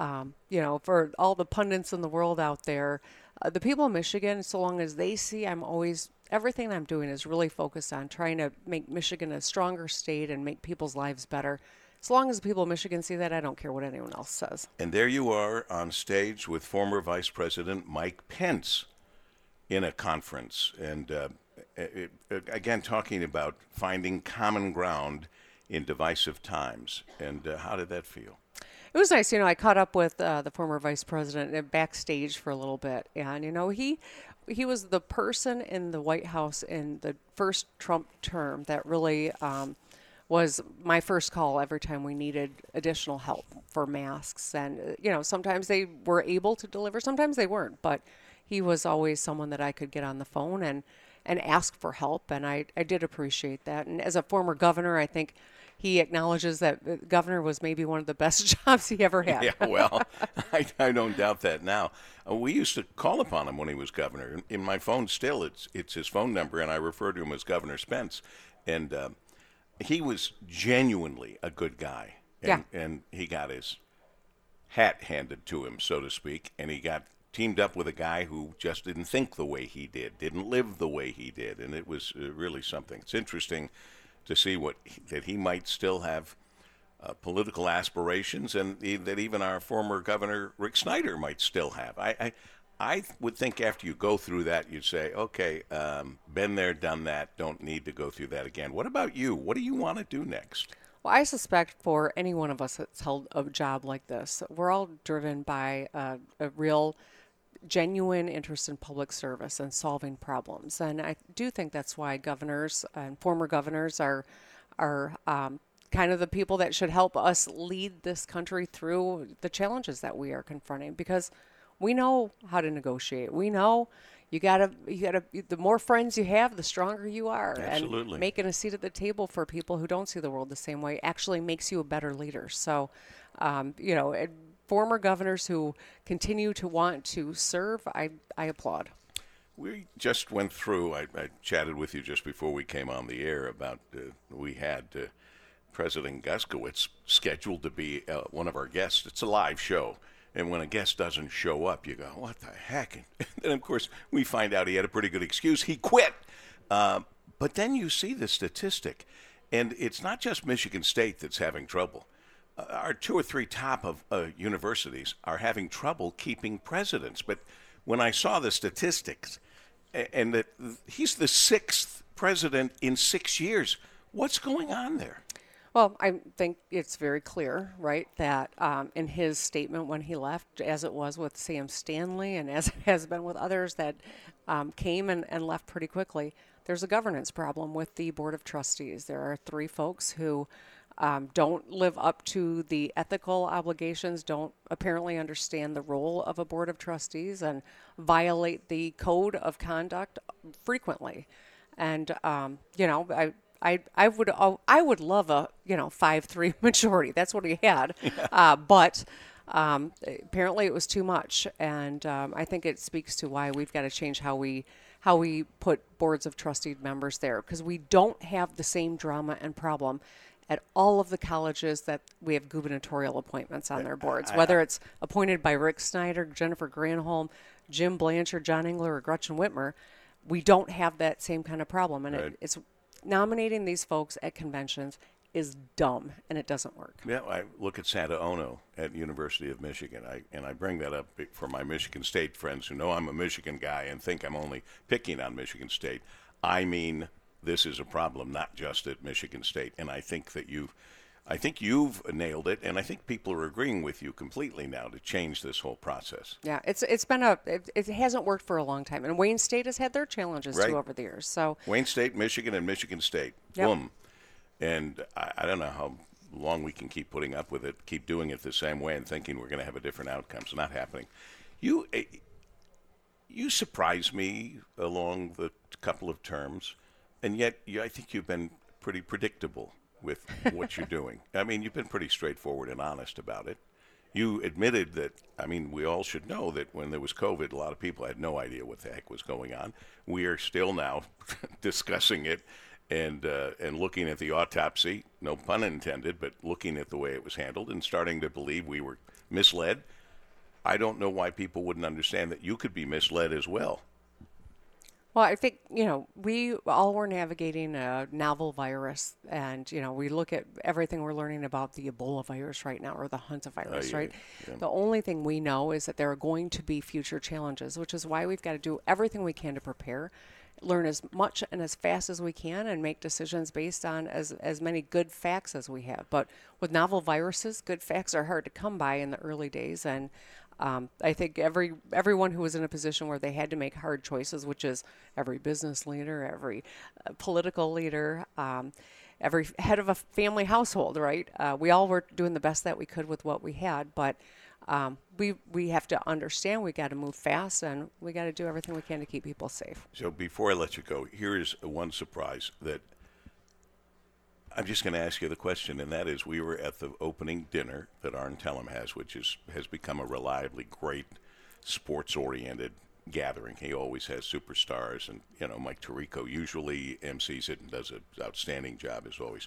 for all the pundits in the world out there, the people in Michigan, so long as they see everything I'm doing is really focused on trying to make Michigan a stronger state and make people's lives better. As long as the people of Michigan see that, I don't care what anyone else says. And there you are on stage with former Vice President Mike Pence in a conference. And again, talking about finding common ground in divisive times. And how did that feel? It was nice. I caught up with the former vice president backstage for a little bit. And, he was the person in the White House in the first Trump term that really was my first call every time we needed additional help for masks. And, sometimes they were able to deliver, sometimes they weren't. But he was always someone that I could get on the phone and ask for help. And I did appreciate that. And as a former governor, I think he acknowledges that governor was maybe one of the best jobs he ever had. Yeah, well, I don't doubt that now. We used to call upon him when he was governor. In my phone still, it's his phone number, and I refer to him as Governor Spence. And he was genuinely a good guy. And he got his hat handed to him, so to speak, and he got teamed up with a guy who just didn't think the way he didn't live the way he did, and it was really something. It's interesting to see that he might still have political aspirations, and that even our former governor Rick Snyder might still have. I would think after you go through that, you'd say, okay, been there, done that, don't need to go through that again. What about you? What do you want to do next? Well, I suspect for any one of us that's held a job like this, we're all driven by a real genuine interest in public service and solving problems. And I do think that's why governors and former governors are kind of the people that should help us lead this country through the challenges that we are confronting, because we know how to negotiate. We know you gotta, the more friends you have, the stronger you are. Absolutely. And making a seat at the table for people who don't see the world the same way actually makes you a better leader. So, former governors who continue to want to serve, I applaud. We just went through, I chatted with you just before we came on the air about, we had President Guskowitz scheduled to be one of our guests. It's a live show. And when a guest doesn't show up, you go, what the heck? And then, of course, we find out he had a pretty good excuse. He quit. But then you see the statistic. And it's not just Michigan State that's having trouble. Our 2 or 3 top of universities are having trouble keeping presidents. But when I saw the statistics, and that he's the 6th president in 6 years, what's going on there? Well, I think it's very clear, right, that in his statement when he left, as it was with Sam Stanley and as it has been with others that came and left pretty quickly, there's a governance problem with the Board of Trustees. There are 3 folks who don't live up to the ethical obligations, don't apparently understand the role of a board of trustees, and violate the code of conduct frequently. And I would love a 5-3 majority. That's what he had, but apparently it was too much, and I think it speaks to why we've got to change how we put boards of trustee members there, because we don't have the same drama and problem at all of the colleges that we have gubernatorial appointments on their boards, whether it's appointed by Rick Snyder, Jennifer Granholm, Jim Blanchard, John Engler, or Gretchen Whitmer. We don't have that same kind of problem, and it's nominating these folks at conventions is dumb, and it doesn't work. Yeah, I look at Santa Ono at University of Michigan, and I bring that up for my Michigan State friends who know I'm a Michigan guy and think I'm only picking on Michigan State. I mean, this is a problem not just at Michigan State, and I think you've nailed it, and I think people are agreeing with you completely now to change this whole process. Yeah, it hasn't worked for a long time, and Wayne State has had their challenges too over the years. So Wayne State, Michigan, and Michigan State, boom, and I don't know how long we can keep putting up with it, keep doing it the same way, and thinking we're going to have a different outcome. It's not happening. You surprise me along the couple of terms. And yet, I think you've been pretty predictable with what you're doing. I mean, you've been pretty straightforward and honest about it. You admitted that, we all should know that when there was COVID, a lot of people had no idea what the heck was going on. We are still now discussing it and looking at the autopsy, no pun intended, but looking at the way it was handled and starting to believe we were misled. I don't know why people wouldn't understand that you could be misled as well. Well, I think, we all were navigating a novel virus, and, we look at everything we're learning about the Ebola virus right now, or the hantavirus, right? Yeah. The only thing we know is that there are going to be future challenges, which is why we've got to do everything we can to prepare, learn as much and as fast as we can, and make decisions based on as many good facts as we have. But with novel viruses, good facts are hard to come by in the early days, and I think everyone who was in a position where they had to make hard choices, which is every business leader, every political leader, every head of a family household, right? We all were doing the best that we could with what we had, but we have to understand we got to move fast, and we got to do everything we can to keep people safe. So before I let you go, here is one surprise that I'm just going to ask you the question, and that is, we were at the opening dinner that Arn Tellem has, which has become a reliably great sports-oriented gathering. He always has superstars, and Mike Tirico usually MCs it and does an outstanding job as always.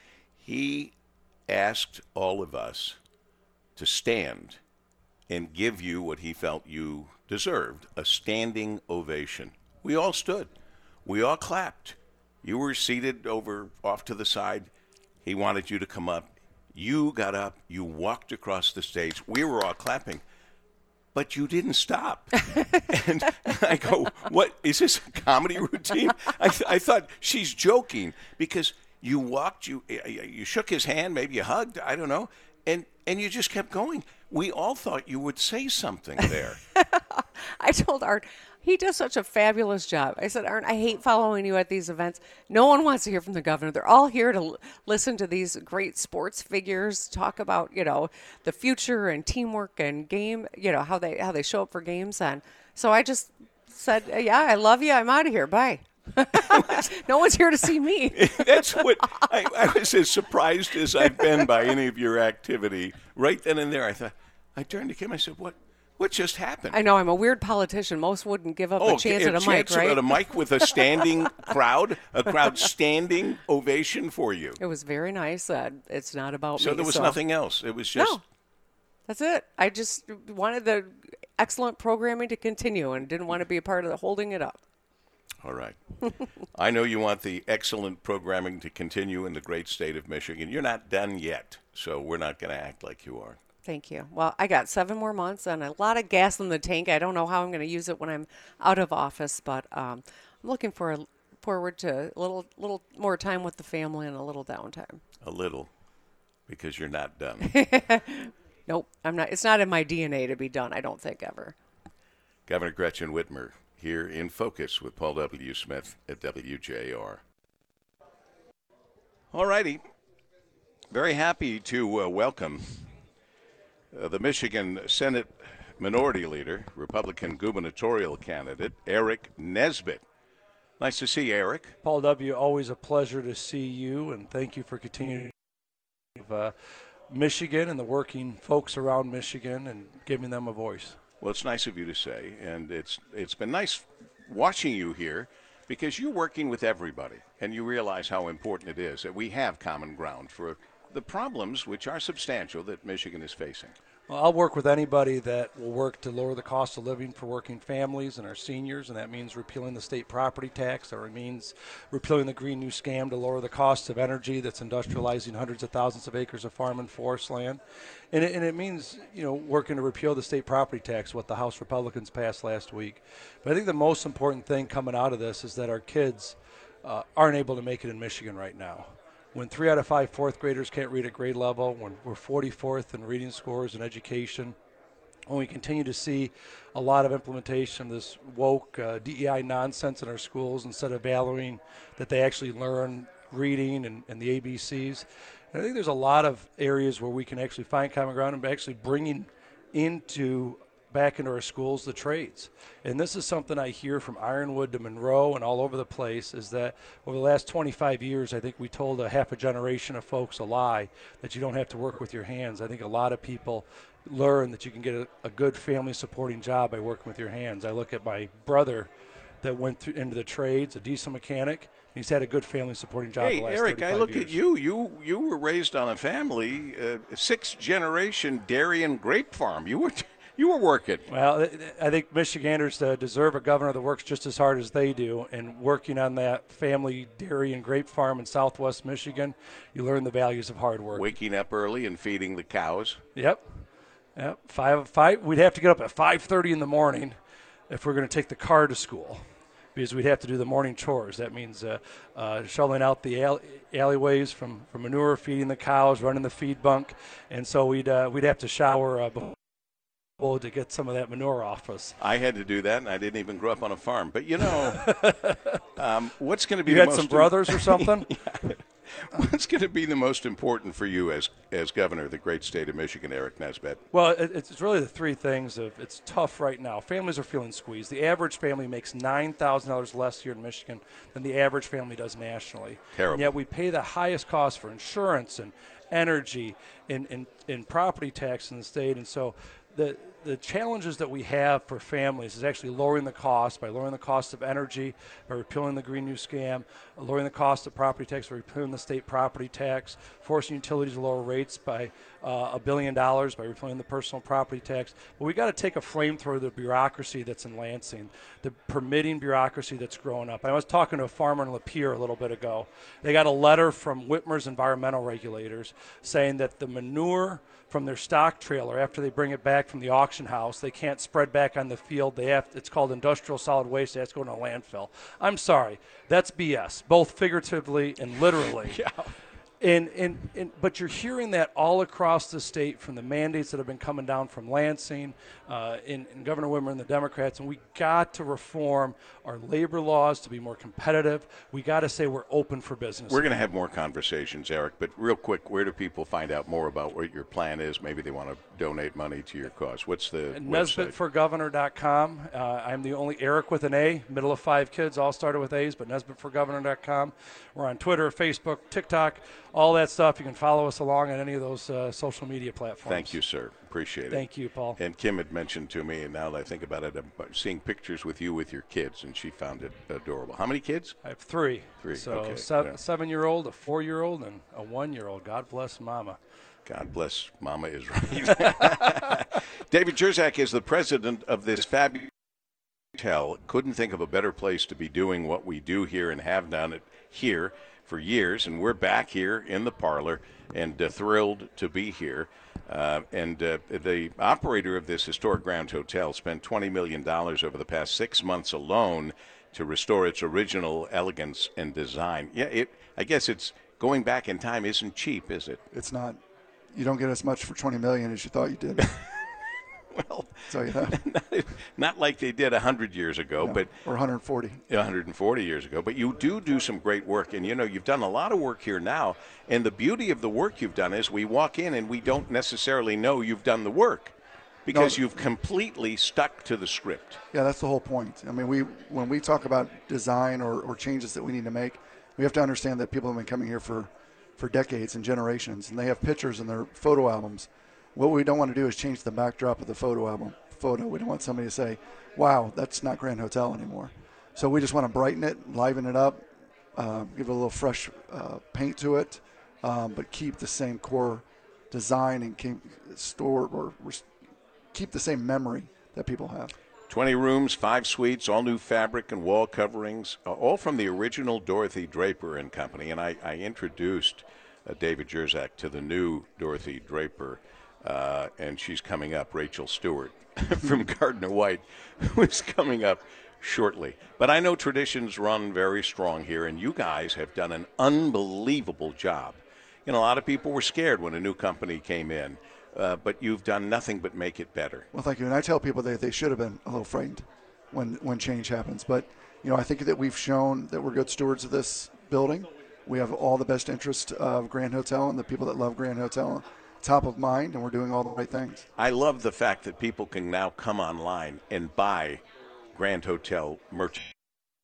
He asked all of us to stand and give you what he felt you deserved, a standing ovation. We all stood. We all clapped. You were seated off to the side. He wanted you to come up. You got up. You walked across the stage. We were all clapping. But you didn't stop. And I go, what, is this a comedy routine? I thought she's joking, because you walked, you shook his hand, maybe you hugged, I don't know, and you just kept going. We all thought you would say something there. I told Art, he does such a fabulous job. I said, Art, I hate following you at these events. No one wants to hear from the governor. They're all here to listen to these great sports figures talk about, the future and teamwork and game, how they show up for games. And so I just said, yeah, I love you. I'm out of here. Bye. No one's here to see me. That's what I was as surprised as I've been by any of your activity. Right then and there, I turned to Kim. I said, What just happened? I know, I'm a weird politician. Most wouldn't give up a chance at a mic, right? At a mic with a standing crowd, a crowd standing ovation for you. It was very nice. It's not about me. So there was nothing else. It was just... No, that's it. I just wanted the excellent programming to continue and didn't want to be a part of holding it up. All right. I know you want the excellent programming to continue in the great state of Michigan. You're not done yet, so we're not going to act like you are. Thank you. Well, I got 7 more months and a lot of gas in the tank. I don't know how I'm going to use it when I'm out of office, but I'm looking forward to a little more time with the family and a little downtime. A little, because you're not done. Nope, I'm not. It's not in my DNA to be done, I don't think, ever. Governor Gretchen Whitmer here in Focus with Paul W. Smith at WJR. All righty. Very happy to welcome the Michigan Senate Minority Leader, Republican gubernatorial candidate, Eric Nesbitt. Nice to see you, Eric. Paul W., always a pleasure to see you, and thank you for continuing Michigan and the working folks around Michigan and giving them a voice. Well, it's nice of you to say, and it's been nice watching you here because you're working with everybody, and you realize how important it is that we have common ground for the problems, which are substantial, that Michigan is facing. Well, I'll work with anybody that will work to lower the cost of living for working families and our seniors, and that means repealing the state property tax. That means repealing the Green New Scam to lower the cost of energy that's industrializing hundreds of thousands of acres of farm and forest land. And it means, working to repeal the state property tax, what the House Republicans passed last week. But I think the most important thing coming out of this is that our kids aren't able to make it in Michigan right now. When 3 out of 5 fourth graders can't read at grade level, when we're 44th in reading scores and education, when we continue to see a lot of implementation of this woke DEI nonsense in our schools instead of valuing that they actually learn reading and the ABCs. And I think there's a lot of areas where we can actually find common ground and actually bringing back into our schools the trades. And this is something I hear from Ironwood to Monroe and all over the place, is that over the last 25 years, I think we told a half a generation of folks a lie that you don't have to work with your hands. I think a lot of people learn that you can get a good family supporting job by working with your hands. I look at my brother that went into the trades, a diesel mechanic. He's had a good family supporting job the last 35 years. Eric, I look at you. You were raised on a family, 6th generation dairy and grape farm. You were working. Well, I think Michiganders deserve a governor that works just as hard as they do. And working on that family dairy and grape farm in southwest Michigan, you learn the values of hard work. Waking up early and feeding the cows. Yep. Five. We'd have to get up at 5:30 in the morning if we're going to take the car to school, because we'd have to do the morning chores. That means shoveling out the alleyways from manure, feeding the cows, running the feed bunk. And so we'd have to shower before to get some of that manure off us. I had to do that, and I didn't even grow up on a farm. But what's going to be? You had some brothers or something? Yeah. What's going to be the most important for you as governor of the great state of Michigan, Eric Nesbitt? Well, it's really the three things of it's tough right now. Families are feeling squeezed. The average family makes $9,000 less here in Michigan than the average family does nationally. Terrible. And yet we pay the highest cost for insurance and energy and property tax in the state. And so the challenges that we have for families is actually lowering the cost by lowering the cost of energy, by repealing the Green New Scam, lowering the cost of property tax by repealing the state property tax, forcing utilities to lower rates by $1 billion by repealing the personal property tax. But we got to take a flamethrower to the bureaucracy that's in Lansing, the permitting bureaucracy that's growing up. I was talking to a farmer in Lapeer a little bit ago. They got a letter from Whitmer's environmental regulators saying that the manure from their stock trailer, after they bring it back from the auction house, they can't spread back on the field. It's called industrial solid waste. It has to go to a landfill. I'm sorry. That's BS, both figuratively and literally. Yeah. But you're hearing that all across the state from the mandates that have been coming down from Lansing and Governor Whitmer and the Democrats, and we got to reform our labor laws to be more competitive. We got to say we're open for business. We're going to have more conversations, Eric, but real quick, where do people find out more about what your plan is? Maybe they want to donate money to your cause. What's the website? NesbittForGovernor.com. I'm the only Eric with an A, middle of 5 kids, all started with A's, but NesbittForGovernor.com. We're on Twitter, Facebook, TikTok, all that stuff. You can follow us along on any of those social media platforms. Thank you, sir. Appreciate it. Thank you, Paul. And Kim had mentioned to me, and now that I think about it, I'm seeing pictures with you with your kids, and she found it adorable. How many kids? I have 3. 3. So okay. 7-year-old, a 4-year-old, and a 1-year-old. God bless Mama. God bless Mama is right. David Jersak is the president of this fabulous hotel. Couldn't think of a better place to be doing what we do here and have done it here for years, and we're back here in the parlor and thrilled to be here. The operator of this historic Grand Hotel spent $20 million over the past 6 months alone to restore its original elegance and design. Yeah, I guess it's going back in time isn't cheap, is it? It's not. You don't get as much for $20 million as you thought you did. Well, tell you that. Not like they did 100 years ago, but or 140. 140 years ago. But you do some great work, and you've done a lot of work here now. And the beauty of the work you've done is we walk in and we don't necessarily know you've done the work because you've completely stuck to the script. Yeah, that's the whole point. I mean, when we talk about design or changes that we need to make, we have to understand that people have been coming here for decades and generations, and they have pictures in their photo albums. What we don't want to do is change the backdrop of the photo album. We don't want somebody to say, wow, that's not Grand Hotel anymore. So we just want to brighten it, liven it up, give it a little fresh paint to it, but keep the same core design and keep the same memory that people have. 20 rooms, 5 suites, all new fabric and wall coverings, all from the original Dorothy Draper and Company. And I introduced David Jersak to the new Dorothy Draper, and she's coming up, Rachel Stewart from Gardner White, who is coming up shortly. But I know traditions run very strong here, and you guys have done an unbelievable job. A lot of people were scared when a new company came in. But you've done nothing but make it better. Well, thank you. And I tell people that they should have been a little frightened when change happens. But, I think that we've shown that we're good stewards of this building. We have all the best interest of Grand Hotel and the people that love Grand Hotel top of mind, and we're doing all the right things. I love the fact that people can now come online and buy Grand Hotel merchandise.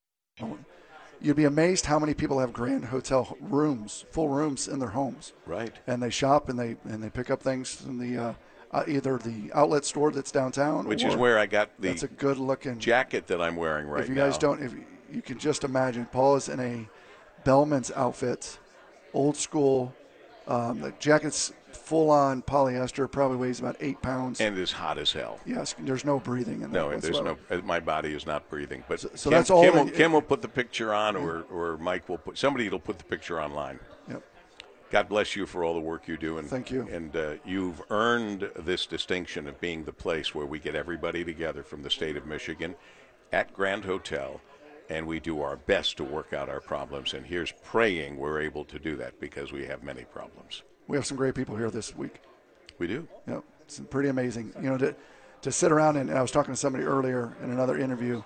You'd be amazed how many people have Grand Hotel rooms, full rooms in their homes. Right. And they shop and they pick up things in the either the outlet store that's downtown, which is where I got the that's a good looking jacket that I'm wearing right now. If you guys don't, if you can just imagine, Paul is in a Bellman's outfit, old school. The jacket's full on polyester, probably weighs about 8 pounds, and is hot as hell. Yes, there's no breathing in there. No, there's no. My body is not breathing. But so that's all. Kim will put the picture on, or Mike will put. Somebody will put the picture online. Yep. God bless you for all the work you do, and thank you. And you've earned this distinction of being the place where we get everybody together from the state of Michigan at Grand Hotel, and we do our best to work out our problems. And here's praying we're able to do that because we have many problems. We have some great people here this week. We do. Yep, it's pretty amazing. To sit around and I was talking to somebody earlier in another interview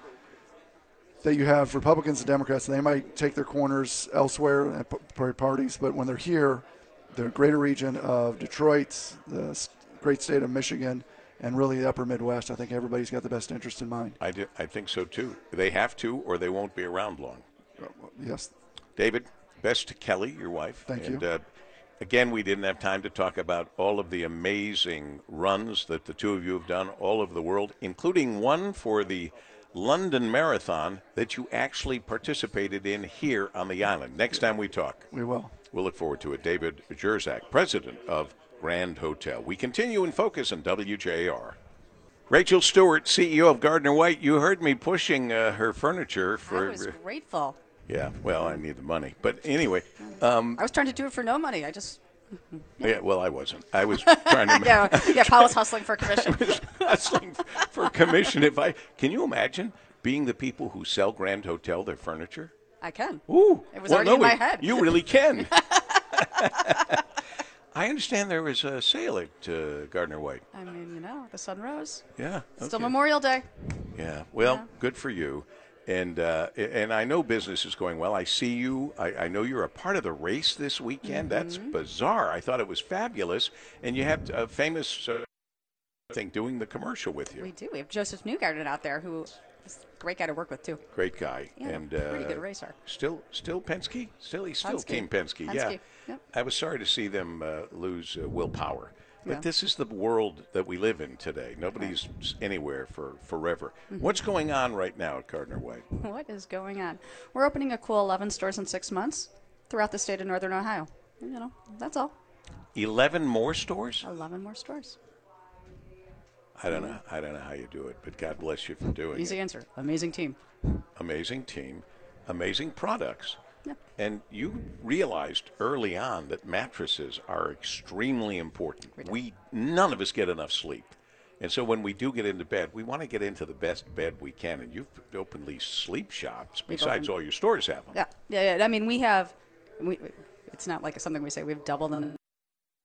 that you have Republicans and Democrats, and they might take their corners elsewhere at parties, but when they're here, the greater region of Detroit, the great state of Michigan, and really the upper Midwest, I think everybody's got the best interest in mind. I think so too. They have to, or they won't be around long. Yes. David, best to Kelly, your wife. Thank you. Again, we didn't have time to talk about all of the amazing runs that the two of you have done all over the world, including one for the London Marathon that you actually participated in here on the island. Next time we talk. We will. We'll look forward to it. David Jersak, president of Grand Hotel. We continue in focus on WJR. Rachel Stewart, CEO of Gardner White. You heard me pushing her furniture for. I was grateful. Yeah, well, I need the money. But anyway. I was trying to do it for no money. Yeah, well, I wasn't. I was trying to. Yeah, Paul was hustling for commission. I was hustling for commission. Can you imagine being the people who sell Grand Hotel their furniture? I can. Ooh. It was already in my head. You really can. I understand there was a sale at Gardner White. I mean, the sun rose. Yeah. Okay. Still Memorial Day. Yeah. Well, good for you. And I know business is going well. I see you. I know you're a part of the race this weekend. Mm-hmm. That's bizarre. I thought it was fabulous. And you have a famous thing doing the commercial with you. We do. We have Joseph Newgarden out there, who is a great guy to work with, too. Great guy. Yeah, and pretty good racer. Still Penske? He's still Team Penske. Yeah. Yep. I was sorry to see them lose Will Power. But yeah. This is the world that we live in today. Nobody's anywhere for forever. Mm-hmm. What's going on right now at Gardner White? What is going on? We're opening a cool 11 stores in 6 months throughout the state of Northern Ohio. That's all. 11 more stores? 11 more stores. I don't know how you do it, but God bless you for doing it. Easy answer. Amazing team. Amazing team. Amazing products. Yeah. And you realized early on that mattresses are extremely important. None of us get enough sleep. And so when we do get into bed, we want to get into the best bed we can. And you've opened these sleep shops besides all your stores have them. Yeah. I mean, it's not like something we say. We've doubled them.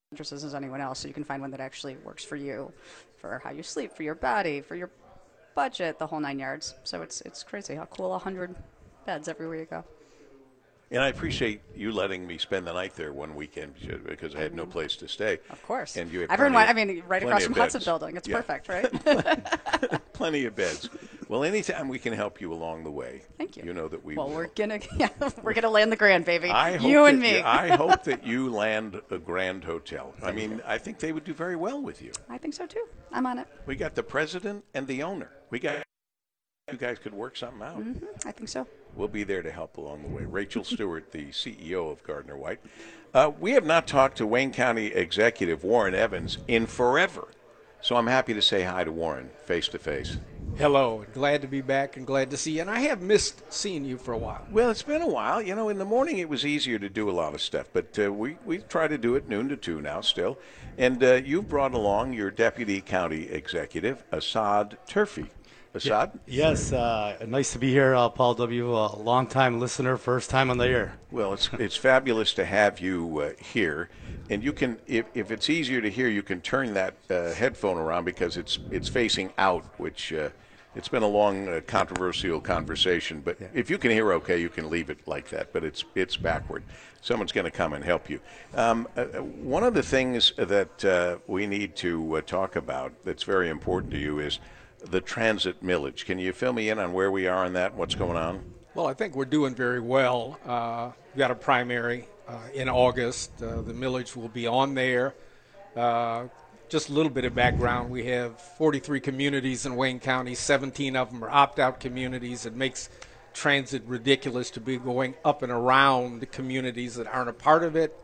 mattresses as anyone else, so you can find one that actually works for you, for how you sleep, for your body, for your budget, the whole 9 yards. So it's crazy how cool 100 beds everywhere you go. And I appreciate you letting me spend the night there one weekend because I had no place to stay. Of course. And you had everyone, right across from Hudson Building. It's perfect, right? Plenty of beds. Well, anytime we can help you along the way. Thank you. You know that we Well, will. we're gonna land the Grand, baby. I hope you and me. I hope that you land a Grand Hotel. I mean, I think they would do very well with you. I think so too. I'm on it. We got the president and the owner. You guys could work something out. I think so. We'll be there to help along the way. Rachel Stewart, the CEO of Gardner White. We have not talked to Wayne County Executive Warren Evans in forever. So I'm happy to say hi to Warren face to face. Hello. Glad to be back and glad to see you. And I have missed seeing you for a while. Well, it's been a while. You know, in the morning it was easier to do a lot of stuff. But we try to do it noon to 2 now still. And you've brought along your Deputy County Executive, Assad Turfy. Assad? Yes, nice to be here, Paul W., a long-time listener, first time on the air. Well, it's fabulous to have you here, and you can, if it's easier to hear, you can turn that headphone around because it's facing out, which it's been a long, controversial conversation. But if you can hear okay, you can leave it like that. But it's backward. Someone's going to come and help you. One of the things that we need to talk about that's very important to you is the transit millage. Can you fill me in on where we are on that, what's going on? Well, I think we're doing very well. We got a primary in August. The millage will be on there. Just a little bit of background. We have 43 communities in Wayne County. 17 of them are opt-out communities. It makes transit ridiculous to be going up and around the communities that aren't a part of it.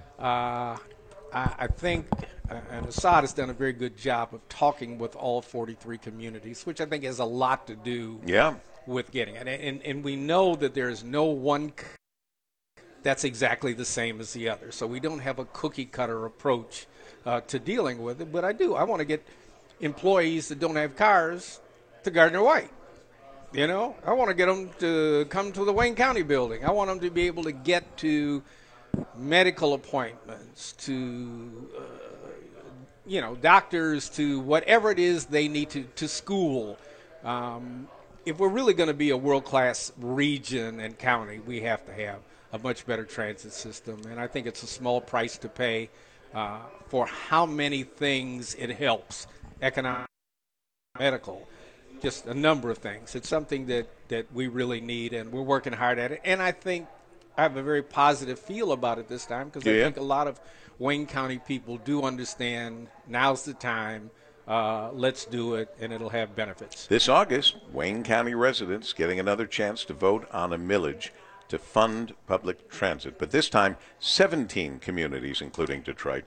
I think, and Assad has done a very good job of talking with all 43 communities, which I think has a lot to do with getting it. And we know that there is no one that's exactly the same as the other. So we don't have a cookie-cutter approach to dealing with it. But I want to get employees that don't have cars to Gardner White. You know, I want to get them to come to the Wayne County building. I want them to be able to get to medical appointments, to doctors, to whatever it is they need to school. If we're really going to be a world-class region and county, we have to have a much better transit system. And I think it's a small price to pay for how many things it helps, economic, medical, just a number of things. It's something that we really need, and we're working hard at it. And I think I have a very positive feel about it this time because I think a lot of Wayne County people do understand now's the time, let's do it, and it'll have benefits. This August, Wayne County residents getting another chance to vote on a millage to fund public transit. But this time, 17 communities, including Detroit,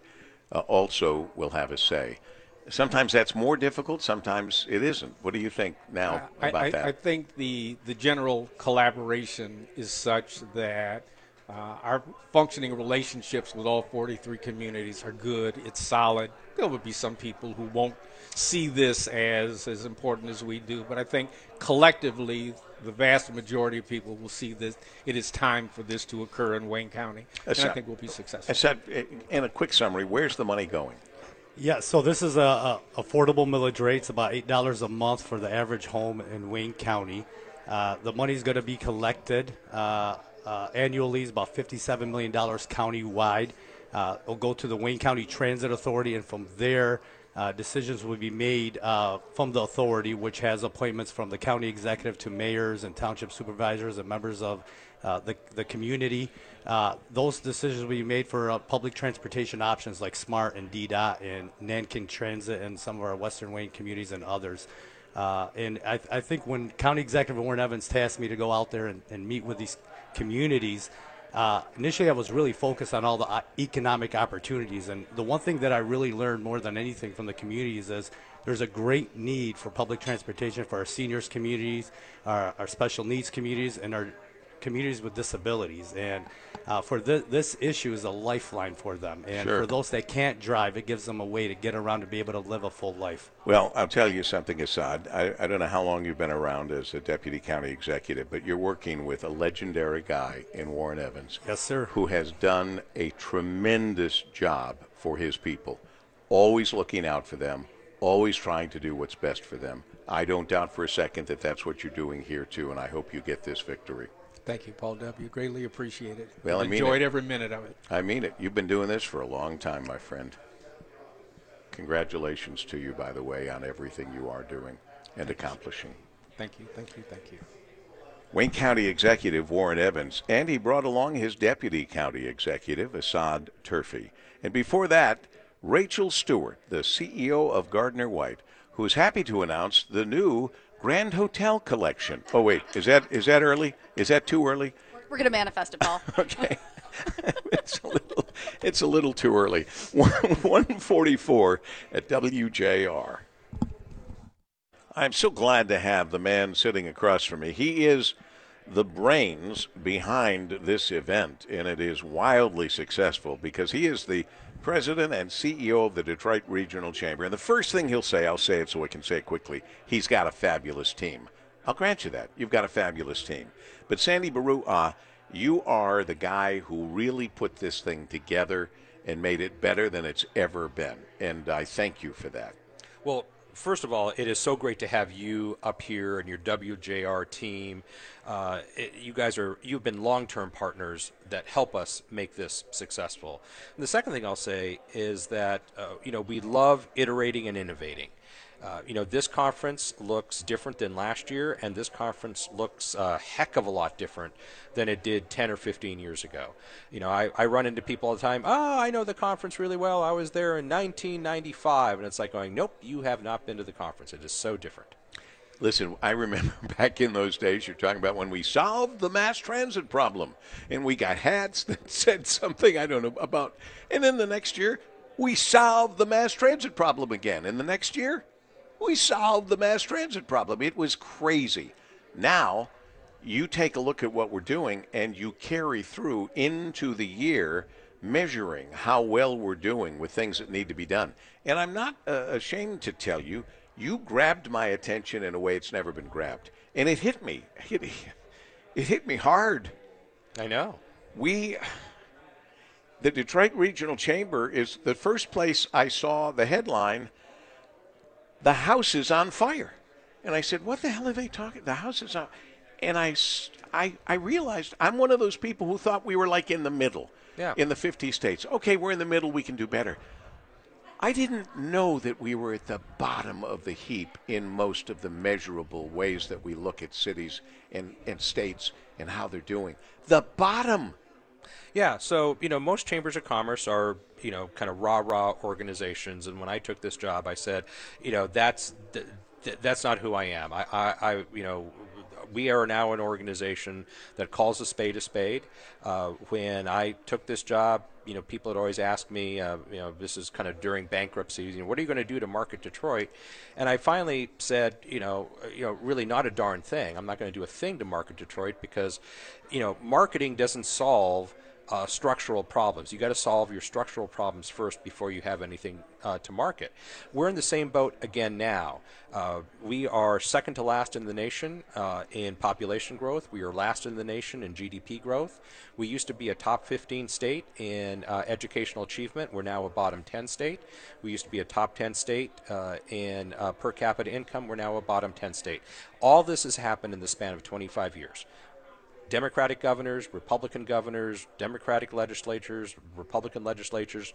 also will have a say. Sometimes that's more difficult, sometimes it isn't. What do you think now about that? I think the general collaboration is such that our functioning relationships with all 43 communities are good. It's solid. There will be some people who won't see this as important as we do, but I think collectively the vast majority of people will see this. It is time for this to occur in Wayne County, and I think we'll be successful. In a quick summary, where's the money going? Yeah, so this is a affordable millage rate. It's about $8 a month for the average home in Wayne County. The money is going to be collected annually. It's about $57 million countywide. It'll go to the Wayne County Transit Authority, and from there, decisions will be made from the authority, which has appointments from the county executive to mayors and township supervisors and members of the community. Those decisions will be made for public transportation options like SMART and DDOT and Nankin Transit and some of our Western Wayne communities and others. And I think when County Executive Warren Evans tasked me to go out there and meet with these communities, initially I was really focused on all the economic opportunities. And the one thing that I really learned more than anything from the communities is there's a great need for public transportation for our seniors communities, our special needs communities, and our communities with disabilities. And for this issue is a lifeline for them. And Sure. for those that can't drive, it gives them a way to get around to be able to live a full life. Well, I'll tell you something, Assad. I don't know how long you've been around as a deputy county executive, but you're working with a legendary guy in Warren Evans. Yes, sir. Who has done a tremendous job for his people, always looking out for them, always trying to do what's best for them. I don't doubt for a second that that's what you're doing here, too, and I hope you get this victory. Thank you, Paul W. Greatly appreciate it. Well, I've enjoyed every minute of it. I mean it. You've been doing this for a long time, my friend. Congratulations to you, by the way, on everything you are doing and accomplishing. Thank you, thank you, thank you. Wayne County Executive Warren Evans, and he brought along his Deputy County Executive, Assad Turfy. And before that, Rachel Stewart, the CEO of Gardner White, who is happy to announce the new Grand Hotel Collection. Oh, wait, is that early? Is that too early? We're going to manifest it, Paul. Okay. It's a little too early. 1:44 at WJR. I'm so glad to have the man sitting across from me. He is the brains behind this event, and it is wildly successful because he is the president and CEO of the Detroit Regional Chamber. And the first thing he'll say, I'll say it so I can say it quickly, he's got a fabulous team. I'll grant you that. You've got a fabulous team. But Sandy Baru, you are the guy who really put this thing together and made it better than it's ever been. And I thank you for that. Well, first of all, it is so great to have you up here and your WJR team. You've been long-term partners that help us make this successful. And the second thing I'll say is that, we love iterating and innovating. This conference looks different than last year, and this conference looks a heck of a lot different than it did 10 or 15 years ago. I run into people all the time, I know the conference really well. I was there in 1995. And it's like going, nope, you have not been to the conference. It is so different. Listen, I remember back in those days, you're talking about when we solved the mass transit problem, and we got hats that said something I don't know about. And then the next year, we solved the mass transit problem again. And the next year, we solved the mass transit problem. It was crazy. Now, you take a look at what we're doing, and you carry through into the year measuring how well we're doing with things that need to be done. And I'm not ashamed to tell you, you grabbed my attention in a way it's never been grabbed. And it hit me. It hit me hard. I know. The Detroit Regional Chamber is the first place I saw the headline, "The house is on fire." And I said, what the hell are they talking? The house is on. And I realized I'm one of those people who thought we were like in the middle, in the 50 states. Okay, we're in the middle. We can do better. I didn't know that we were at the bottom of the heap in most of the measurable ways that we look at cities and states and how they're doing. The bottom. Yeah, so, most chambers of commerce are, kind of rah-rah organizations. And when I took this job, I said, that's not who I am. We are now an organization that calls a spade a spade. When I took this job, people had always asked me, this is kind of during bankruptcy, what are you going to do to market Detroit? And I finally said, really not a darn thing. I'm not going to do a thing to market Detroit because, marketing doesn't solve structural problems. You got to solve your structural problems first before you have anything to market. We're in the same boat again now. We are second to last in the nation in population growth. We are last in the nation in GDP growth. We used to be a top 15 state in educational achievement. We're now a bottom 10 state. We used to be a top 10 state in per capita income. We're now a bottom 10 state. All this has happened in the span of 25 years. Democratic governors, Republican governors, Democratic legislatures, Republican legislatures,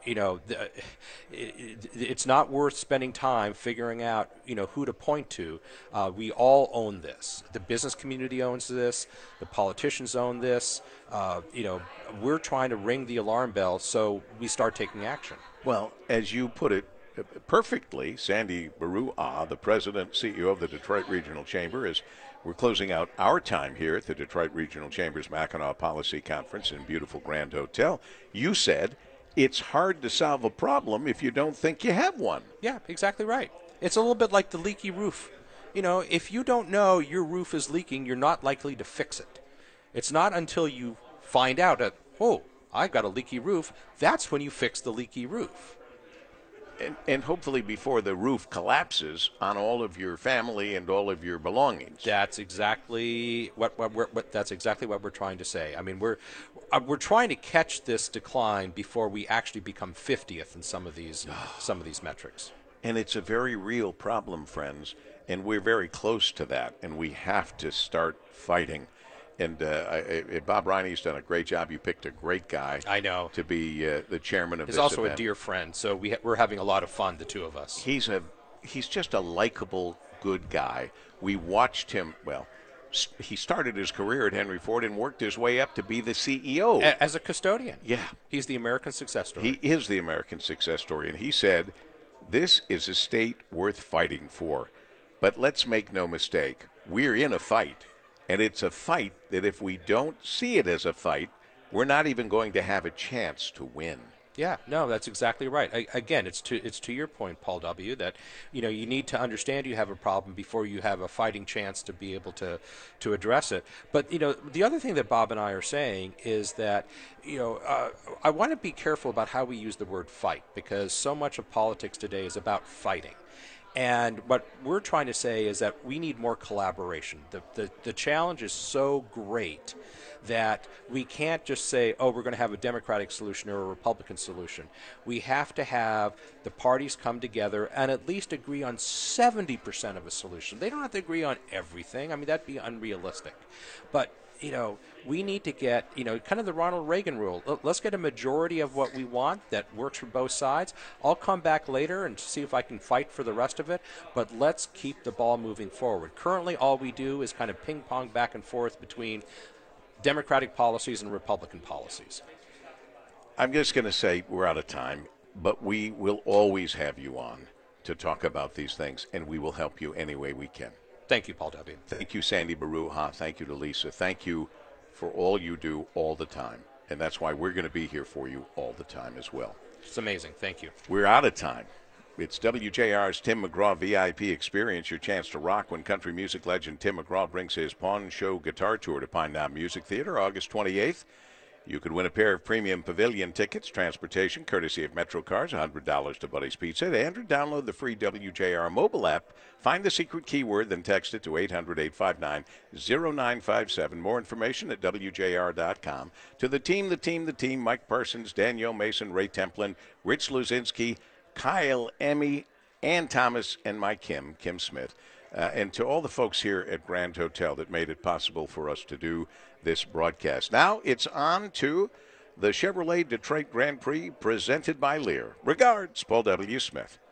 it's not worth spending time figuring out, who to point to. We all own this. The business community owns this. The politicians own this. We're trying to ring the alarm bell so we start taking action. Well, as you put it perfectly, Sandy Baru, the president, CEO of the Detroit Regional Chamber, we're closing out our time here at the Detroit Regional Chamber's Mackinac Policy Conference in beautiful Grand Hotel. You said it's hard to solve a problem if you don't think you have one. Yeah, exactly right. It's a little bit like the leaky roof. If you don't know your roof is leaking, you're not likely to fix it. It's not until you find out that, oh, I've got a leaky roof, that's when you fix the leaky roof. And hopefully before the roof collapses on all of your family and all of your belongings. That's exactly what we're trying to say. I mean, we're trying to catch this decline before we actually become 50th in some of these metrics. And it's a very real problem, friends, and we're very close to that, and we have to start fighting. And Bob Riney's done a great job. You picked a great guy. I know. To be the chairman of He's this also event. a dear friend, so we're having a lot of fun, the two of us. He's just a likable, good guy. We watched him, he started his career at Henry Ford and worked his way up to be the CEO. As a custodian. Yeah. He's the American success story. He is the American success story. And he said, this is a state worth fighting for. But let's make no mistake, we're in a fight. And it's a fight that if we don't see it as a fight, we're not even going to have a chance to win. Yeah, no, that's exactly right. Again, it's to your point, Paul W., that you need to understand you have a problem before you have a fighting chance to be able to address it. But the other thing that Bob and I are saying is that I want to be careful about how we use the word fight, because so much of politics today is about fighting. And what we're trying to say is that we need more collaboration. The challenge is so great that we can't just say, oh, we're going to have a Democratic solution or a Republican solution. We have to have the parties come together and at least agree on 70% of a solution. They don't have to agree on everything. I mean, that'd be unrealistic. But we need to get, kind of the Ronald Reagan rule. Let's get a majority of what we want that works for both sides. I'll come back later and see if I can fight for the rest of it, but let's keep the ball moving forward. Currently, all we do is kind of ping-pong back and forth between Democratic policies and Republican policies. I'm just going to say we're out of time, but we will always have you on to talk about these things, and we will help you any way we can. Thank you, Paul W. Thank you, Sandy Baruha. Thank you to Lisa. Thank you for all you do all the time. And that's why we're going to be here for you all the time as well. It's amazing. Thank you. We're out of time. It's WJR's Tim McGraw VIP Experience, your chance to rock when country music legend Tim McGraw brings his Pawn Show Guitar Tour to Pine Knob Music Theater August 28th. You could win a pair of premium pavilion tickets, transportation, courtesy of MetroCars, $100 to Buddy's Pizza, and download the free WJR mobile app. Find the secret keyword, then text it to 800-859-0957. More information at WJR.com. To the team, Mike Parsons, Danielle Mason, Ray Templin, Rich Luzinski, Kyle Emmy, Ann Thomas, and my Kim Smith. And to all the folks here at Grand Hotel that made it possible for us to do this broadcast. Now it's on to the Chevrolet Detroit Grand Prix presented by Lear. Regards, Paul W. Smith.